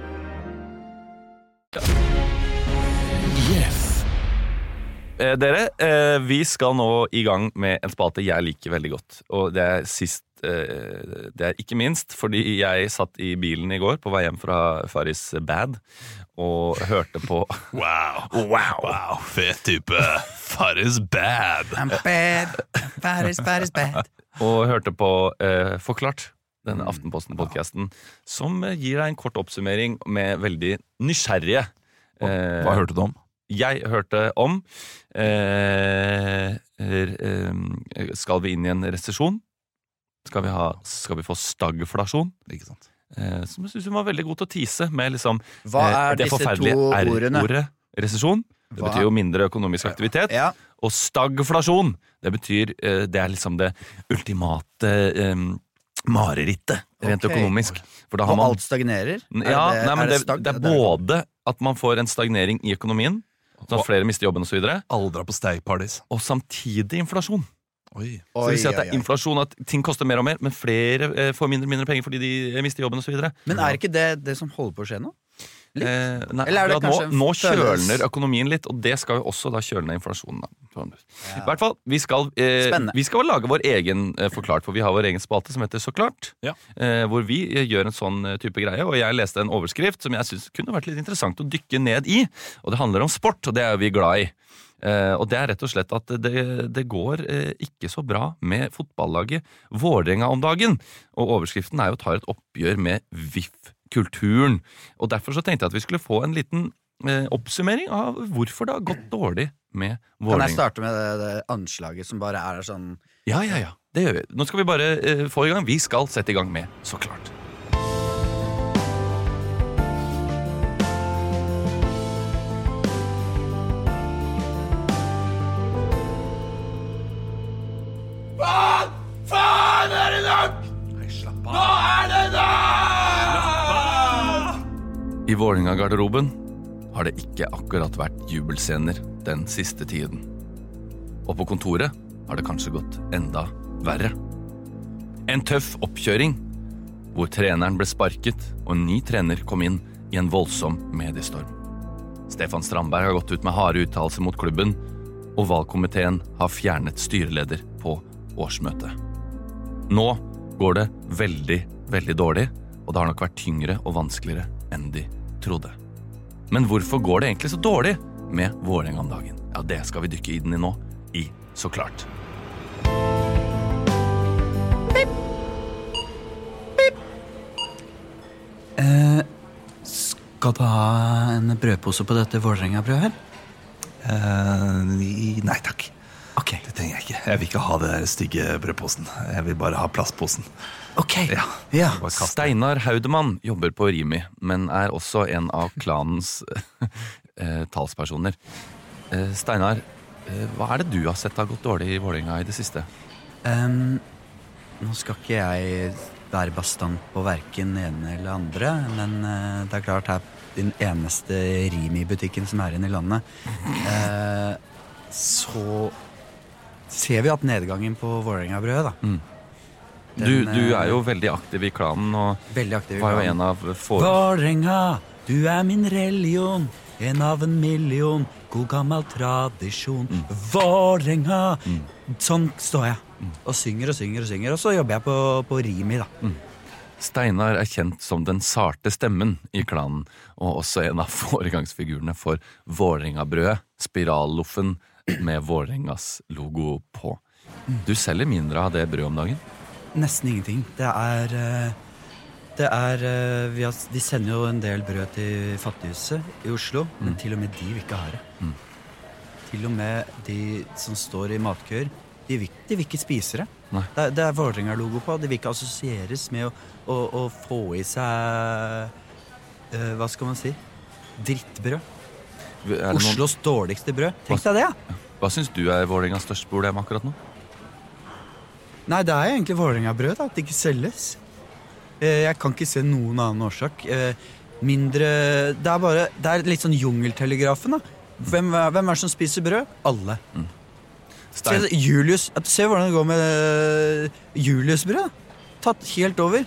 Eh, dere, eh, vi skal nå i gang med en spalte jeg liker veldig godt. Og det er sist eh, Det er ikke minst fordi jeg satt i bilen i går på vei hjem fra Faris Bad og hørte på Wow, wow, wow, fet type. Faris Bad. I'm bad, bad is bad is bad. Og hørte på eh, Forklart, denne Aftenposten-podcasten, som eh, gir deg en kort oppsummering med veldig nysgjerrige. Eh, Hva hørte du om? Jeg hørte om eh, er, eh, Skal vi inn i en resesjon? Skal vi, ha, skal vi få stagflasjon? Ikke sant. Eh, som jeg synes hun var veldig god til å tease med liksom, Hva eh, er det disse forferdelige to ordene? R-ordet. Resesjon. Det betyr jo mindre økonomisk aktivitet. Ja. Og stagflasjon, det betyr, eh, det er liksom det ultimate eh, marerittet, rent Ok. økonomisk. For da Og har man, alt stagnerer? ja, Er det, nei, men er det, det, stag, det er både at man får en stagnering i økonomien, sånn at flere mister jobben og så videre, Alle drar på steakparties. og samtidig inflasjon. Oi. Så det vil si at det er inflasjon, at ting koster mer og mer, men flere eh, får mindre mindre penger fordi de eh, mister jobben og så videre. Men er ikke det det som holder på å skje nå? Litt? Eh, nei, Eller er det akkurat nå, kanskje en nå følelse? kjølner økonomien litt, og det skal jo også da kjøle ned inflasjonen. Da. I hvert fall, vi skal, eh, Spennende. vi skal lage vår egen eh, forklart, for vi har vår egen spalte som heter Så klart, Ja. eh, hvor vi eh, gjør en sånn eh, type greie, og jeg leste en overskrift som jeg synes kunne vært litt interessant å dykke ned i, og det handler om sport, og det er jo vi glad i. Uh, og det er rett og slett at det, det går uh, ikke så bra med fotballaget Vålerenga om dagen. Og overskriften er jo tar et oppgjør med V I F-kulturen. Og derfor så tenkte jeg at vi skulle få en liten uh, oppsummering av hvorfor det har gått dårlig med Kan jeg Vålerenga. starte med det, det anslaget som bare er sånn Ja, ja, ja. Det gjør vi. Nå skal vi bare uh, få i gang. Vi skal sette i gang med Så klart. I Vålerenga-garderoben har det ikke akkurat vært jubelscener den siste tiden. Og på kontoret har det kanskje gått enda verre. En tøff oppkjøring, hvor treneren ble sparket og en ny trener kom inn i en voldsom mediestorm. Stefan Strandberg har gått ut med harde uttalelser mot klubben, og valgkomiteen har fjernet styreleder på årsmøtet. Nå går det veldig, veldig dårlig, og det har nok vært tyngre og vanskeligere enn de trodde. Men hvorfor går det egentlig så dårlig med Vålerenga om dagen? Ja, det skal vi dykke inn i nå, i Så klart. eh, Skal du ha en brødpose på dette Vålerenga-brødet her? Eh, nei takk. Ok, Det trenger jeg ikke. Jeg vil ikke ha det der stygge brødposen. Jeg vil bare ha plastposen. ok, Ja. ja. Bare kast det. Steinar Haudemann jobber på Rimi, men er også en av klanens eh, talspersoner. Eh, Steinar, eh, hva er det du har sett har gått dårlig i Vålerenga i det siste? Em, Nå skal ikke jeg være bastant på hverken ene eller andre, men eh, det er klart her den eneste Rimi-butikken som er igjen i landet, eh, så ser vi at nedgangen på Vålerenga-brødet, da. Mm. Den, Du, du eh, er jo veldig aktiv i klanen, og veldig aktiv i var jo klanen. en av for... Vålerenga, du er min religion, en av en million, god gammel tradisjon. Vålerenga! Sånn står jeg og synger og synger og synger, og så jobber jeg på, på Rimi, da. Steinar er kjent som den sarte stemmen i klanen, og også en av foregangsfigurene for Vålerenga-brødet, spiralloffen med Vålerengas logo på. Du selger mindre av det brødet om dagen? Nesten ingenting. Det er eh, Det er eh, vi, har, de sender jo en del brød til Fattighuset i Oslo, men til og med de vil ikke ha det. Mm. Til og med de som står i matkøer, de vil, de vil ikke spise det. Nei. Det, er- det er Vålerenga-logo på. De vil ikke assosieres med å, å, å få i seg eh, hva skal man si? Drittbrød. Er det noen- Oslos dårligste brød. Tenk deg det, ja. Hva syns du er Vålerengas største problem akkurat nå? Nei, det er egentlig Vålerenga-brød, da, at det ikke selges. Eh, Jeg kan ikke se noen annen årsak. Eh, Mindre Det er bare Det er litt sånn jungeltelegrafen, da. Hvem, er- hvem er det som spiser brød? Alle. Stein, Se, Julius Se hvordan det går med eh, Julius-brød. Tatt helt over.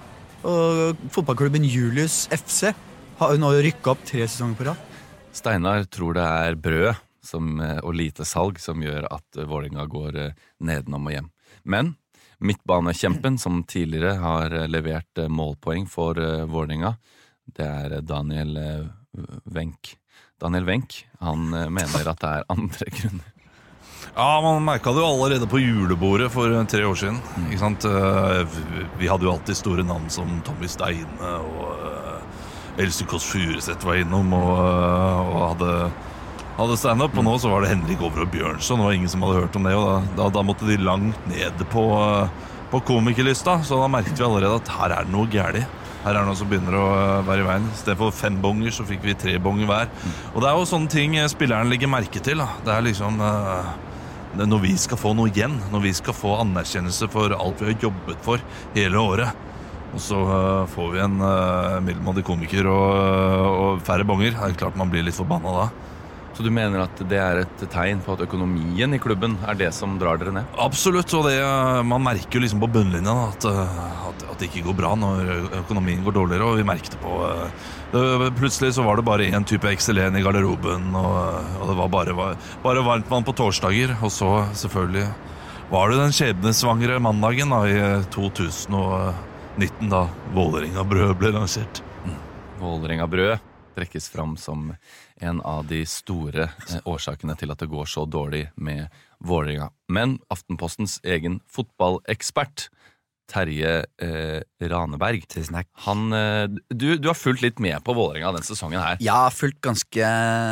Og fotballklubben Julius F C har jo nå rykka opp tre sesonger på rad. Steinar tror det er brød som, eh, og lite salg som gjør at eh, Vålerenga går eh, nedenom og hjem. Men midtbanekjempen som tidligere har eh, levert eh, målpoeng for eh, Vålerenga, det er eh, Daniel eh, Wenck. Daniel Wenck, han eh, mener at det er andre grunner. Ja, man merket det jo allerede på julebordet for eh, tre år siden. Ikke sant? Eh, vi- Vi hadde jo alltid store navn som Tommy Steine og uh, Else Kåss Furuseth var innom og, eh, og hadde, hadde stand-up. Og nå så var det Henrik Over og Bjørnson. Det var ingen som hadde hørt om det. Og da, da, da måtte de langt ned på, eh, på komikerlista. Så da merket vi allerede at her er det noe gærlig. Her er det noe som begynner å være i veien. I stedet for fem bonger så fikk vi tre bonger hver. Og det er jo sånne ting spillerne legger merke til da. Det er liksom uh, når vi skal få noe igjen, når vi skal få anerkjennelse for alt vi har jobbet for hele året, og så uh, får vi en uh, middelmådig komiker og, og færre bonger. Det er klart man blir litt forbannet da. Så du mener at det er et tegn på at økonomien i klubben er det som drar dere ned? Absolutt, og det, man merker jo liksom på bunnlinjen at, at, at det ikke går bra når økonomien går dårligere, og vi merket det på det, plutselig så var det bare en type X L en i garderoben, og, og det var bare, var, bare varmt vann på torsdager, og så selvfølgelig var det den skjebnesvangre mandagen da, i to tusen nitten da Vålerenga brød ble lansert. Mm. Vålerenga brød trekkes fram som en av de store eh, årsakene til at det går så dårlig med Vålerenga. Men Aftenpostens egen fotballekspert, Terje eh, Raneberg, han, eh, du, du har fulgt litt med på Vålerenga denne sesongen her. Ja, jeg har fulgt ganske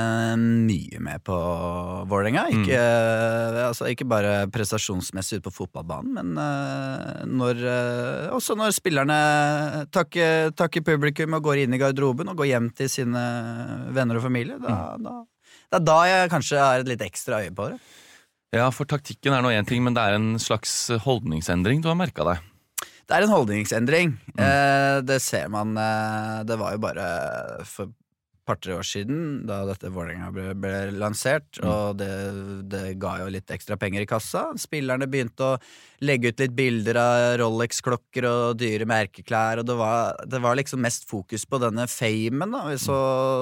mye med på Vålerenga. Ikke, mm. altså, ikke bare prestasjonsmessig ut på fotballbanen, men uh, når, uh, også når spillerne takker, takker publikum og går inn i garderoben og går hjem til sine venner og familie. Da, mm. da, det er da jeg kanskje har et litt ekstra øye på det. Ja, for taktikken er nå en ting, men det er en slags holdningsendring du har merket deg. Det er en holdningsendring. Mm. Eh, det ser man. Eh, det var jo bare for et par-tre år siden da dette Vålerenga ble, ble lansert, mm. og det, det ga jo litt ekstra penger i kassa. Spillerne begynte å legge ut litt bilder av Rolex-klokker og dyre merkeklær, og det var, det var liksom mest fokus på denne famen da. Vi så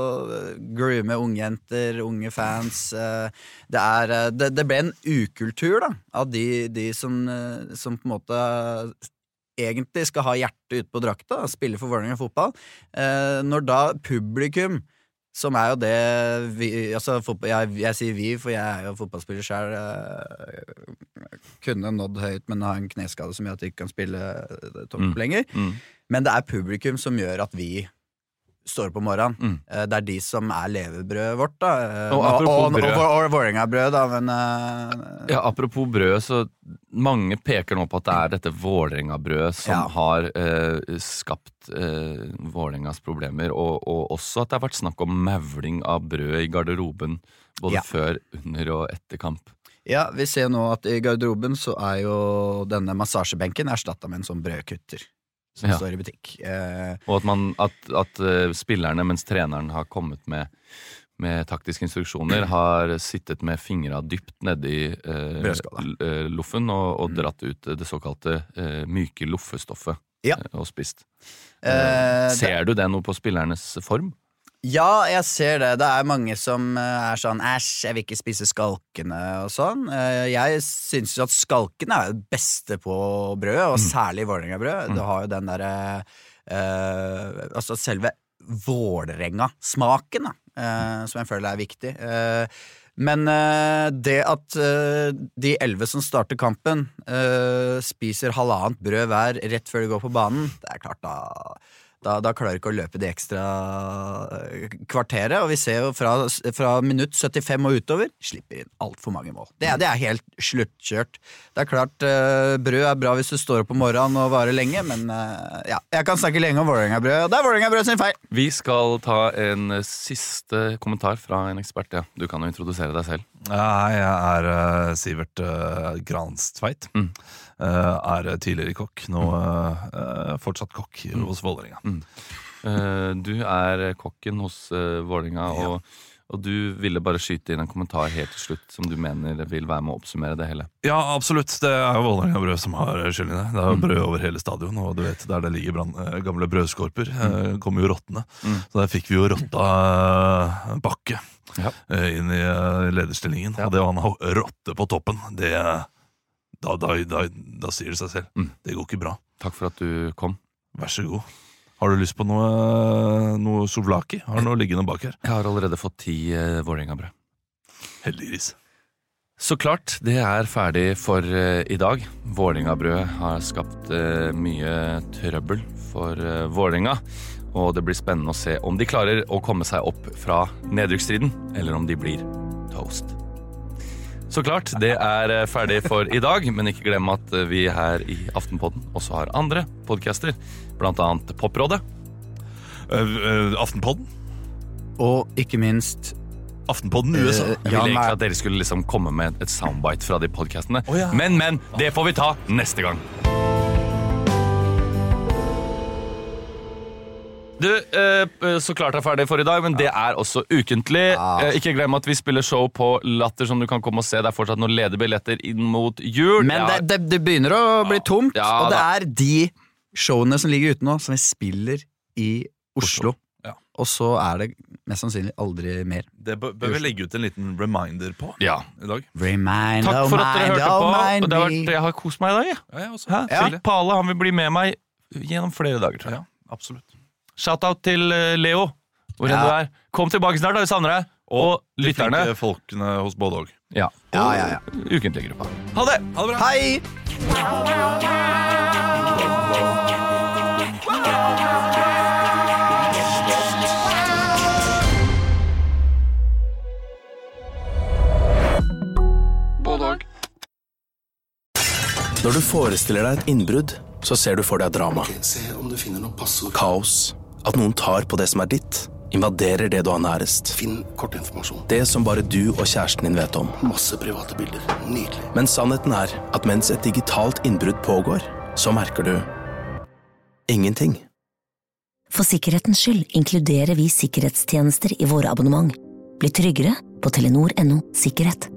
groome ungjenter, unge fans. Eh, det, er, det, det ble en ukultur da, av de, de som, som på en måte egentlig skal ha hjertet ut på drakta og spille for Vålerenga fotball. Eh, når da publikum, som er jo det vi, altså, fotball, jeg, jeg sier vi, for jeg er jo fotballspiller selv, eh, kunne nådd høyt, men har en kneskade som gjør at jeg ikke kan spille topp mm. lenger. Mm. Men det er publikum som gjør at vi står på morgenen. Mm. Det er de som er levebrødet vårt da. Og apropos og, brød. Og, og, og Vålerenga-brød da, men uh, ja, apropos brød, så mange peker nå på at det er dette Vålerenga-brød som ja. har uh, skapt uh, Vålerengas problemer, og, og også at det har vært snakk om mavling av brød i garderoben, både ja. før, under og etter kamp. Ja, vi ser nå at i garderoben så er jo denne massasjebenken erstattet med en sånn brødkutter. Som ja. står i butikk. Eh, og at, man, at, at uh, spillerne, mens treneren har kommet med, med taktiske instruksjoner, har sittet med fingra dypt nede i uh, uh, loffen og, og dratt ut det såkalte uh, myke loffestoffet ja. uh, og spist. Uh, eh, ser det... du det noe på spillernes form? Ja, jeg ser det. Det er mange som er sånn æsj, jeg vil ikke spise skalkene og sånn. Jeg synes jo at skalkene er det beste på brød, og særlig Vålerenga-brød. Mm. Du har jo den der uh, altså selve Vålerenga-smaken, uh, som jeg føler er viktig. Uh, men uh, det at uh, de elleve som starter kampen uh, spiser halvannet brød hver rett før de går på banen, det er klart da... Da, da klarer ikke å løpe de ekstra kvarteret, og vi ser jo fra, fra minutt syttifem og utover slipper inn alt for mange mål. Det, det er helt sluttkjørt. Det er klart, uh, brød er bra hvis du står opp på morgenen og varer lenge, men uh, ja, jeg kan snakke lenge om Vålerenga-brød, og det er Vålerenga-brød sin feil. Vi skal ta en siste kommentar fra en ekspert, ja. Du kan jo introdusere deg selv. Ja, jeg er uh, Sivert uh, Granstveit. Mm. Uh, er tidligere kokk, nå uh, fortsatt kokk mm. hos Vålerenga. Mm. Uh, du er kokken hos uh, Vålerenga, ja. og, og du ville bare skyte inn en kommentar helt til slutt som du mener vil være med å oppsummere det hele. Ja, absolutt. Det er jo Vålerenga-brød som har skyld i det. Det er jo brød over hele stadion, og du vet, der det ligger brand, gamle brødskorper, mm. uh, kommer jo rottene. Mm. Så der fikk vi jo rotta uh, bakke ja. uh, inn i uh, lederstillingen, ja. og det var en rotte på toppen. Det Da, da, da, da sier det seg selv. Mm. Det går ikke bra. Takk for at du kom. Vær så god. Har du lyst på noe, noe souvlaki? Har du noe liggende bak her? Jeg har allerede fått ti uh, Vålerenga-brød. Heldiggris. Så klart, det er ferdig for uh, i dag. Vålerenga-brød har skapt uh, mye trøbbel for uh, Vålerenga, og det blir spennende å se om de klarer å komme seg opp fra nedrykksstriden, eller om de blir toast. Så klart, det er ferdig for i dag, men ikke glem at vi her i Aftenpodden også har andre podcaster, blant annet Poprådet. Uh, uh, Aftenpodden. Og ikke minst Aftenpodden U S A. Jeg ville egentlig at dere skulle liksom komme med et soundbite fra de podcastene. Oh, ja. Men, men, det får vi ta neste gang. Du, eh, så klart er ferdig for i dag, men det er også ukentlig. Ah. Eh, ikke glem at vi spiller show på Latter som du kan komme og se. Det er fortsatt noen ledige billetter inn mot jul. Men det, det, det begynner å bli tomt, Ja, og det da. er de showene som ligger ute nå, som vi spiller i Oslo. Ja. Og så er det mest sannsynlig aldri mer. Det bør, bør vi legge ut en liten reminder på Ja. i dag. Remind, Takk for at dere hørte på. Og det har vært, me. jeg har kost meg i dag. Ja. Ja, jeg også. Hæ? Ja. Filip Pale, han vil bli med meg gjennom flere dager, tror jeg. Ja, absolutt. Shoutout til eh, Leo, hvor enn Ja. du er. Kom tilbake snart, da, vi savner deg. Og, de lytterne. flinke folkene hos Bådog. Ja. Ja, ja, ja. Ukentlig gruppa. Ha det! Ha det bra! Hei! Når du forestiller deg et innbrudd, så ser du for deg drama. Se om du finner noe passord. Kaos. At noen tar på det som er ditt. Invaderer det du har nærest. Finn kortinformasjon. Det som bare du og kjæresten din vet om. Masse private bilder. Nydelig. Men sannheten er at mens et digitalt innbrudd pågår, så merker du ingenting. For sikkerhetens skyld inkluderer vi sikkerhetstjenester i våre abonnement. Bli tryggere på telenor punktum no sikkerhet.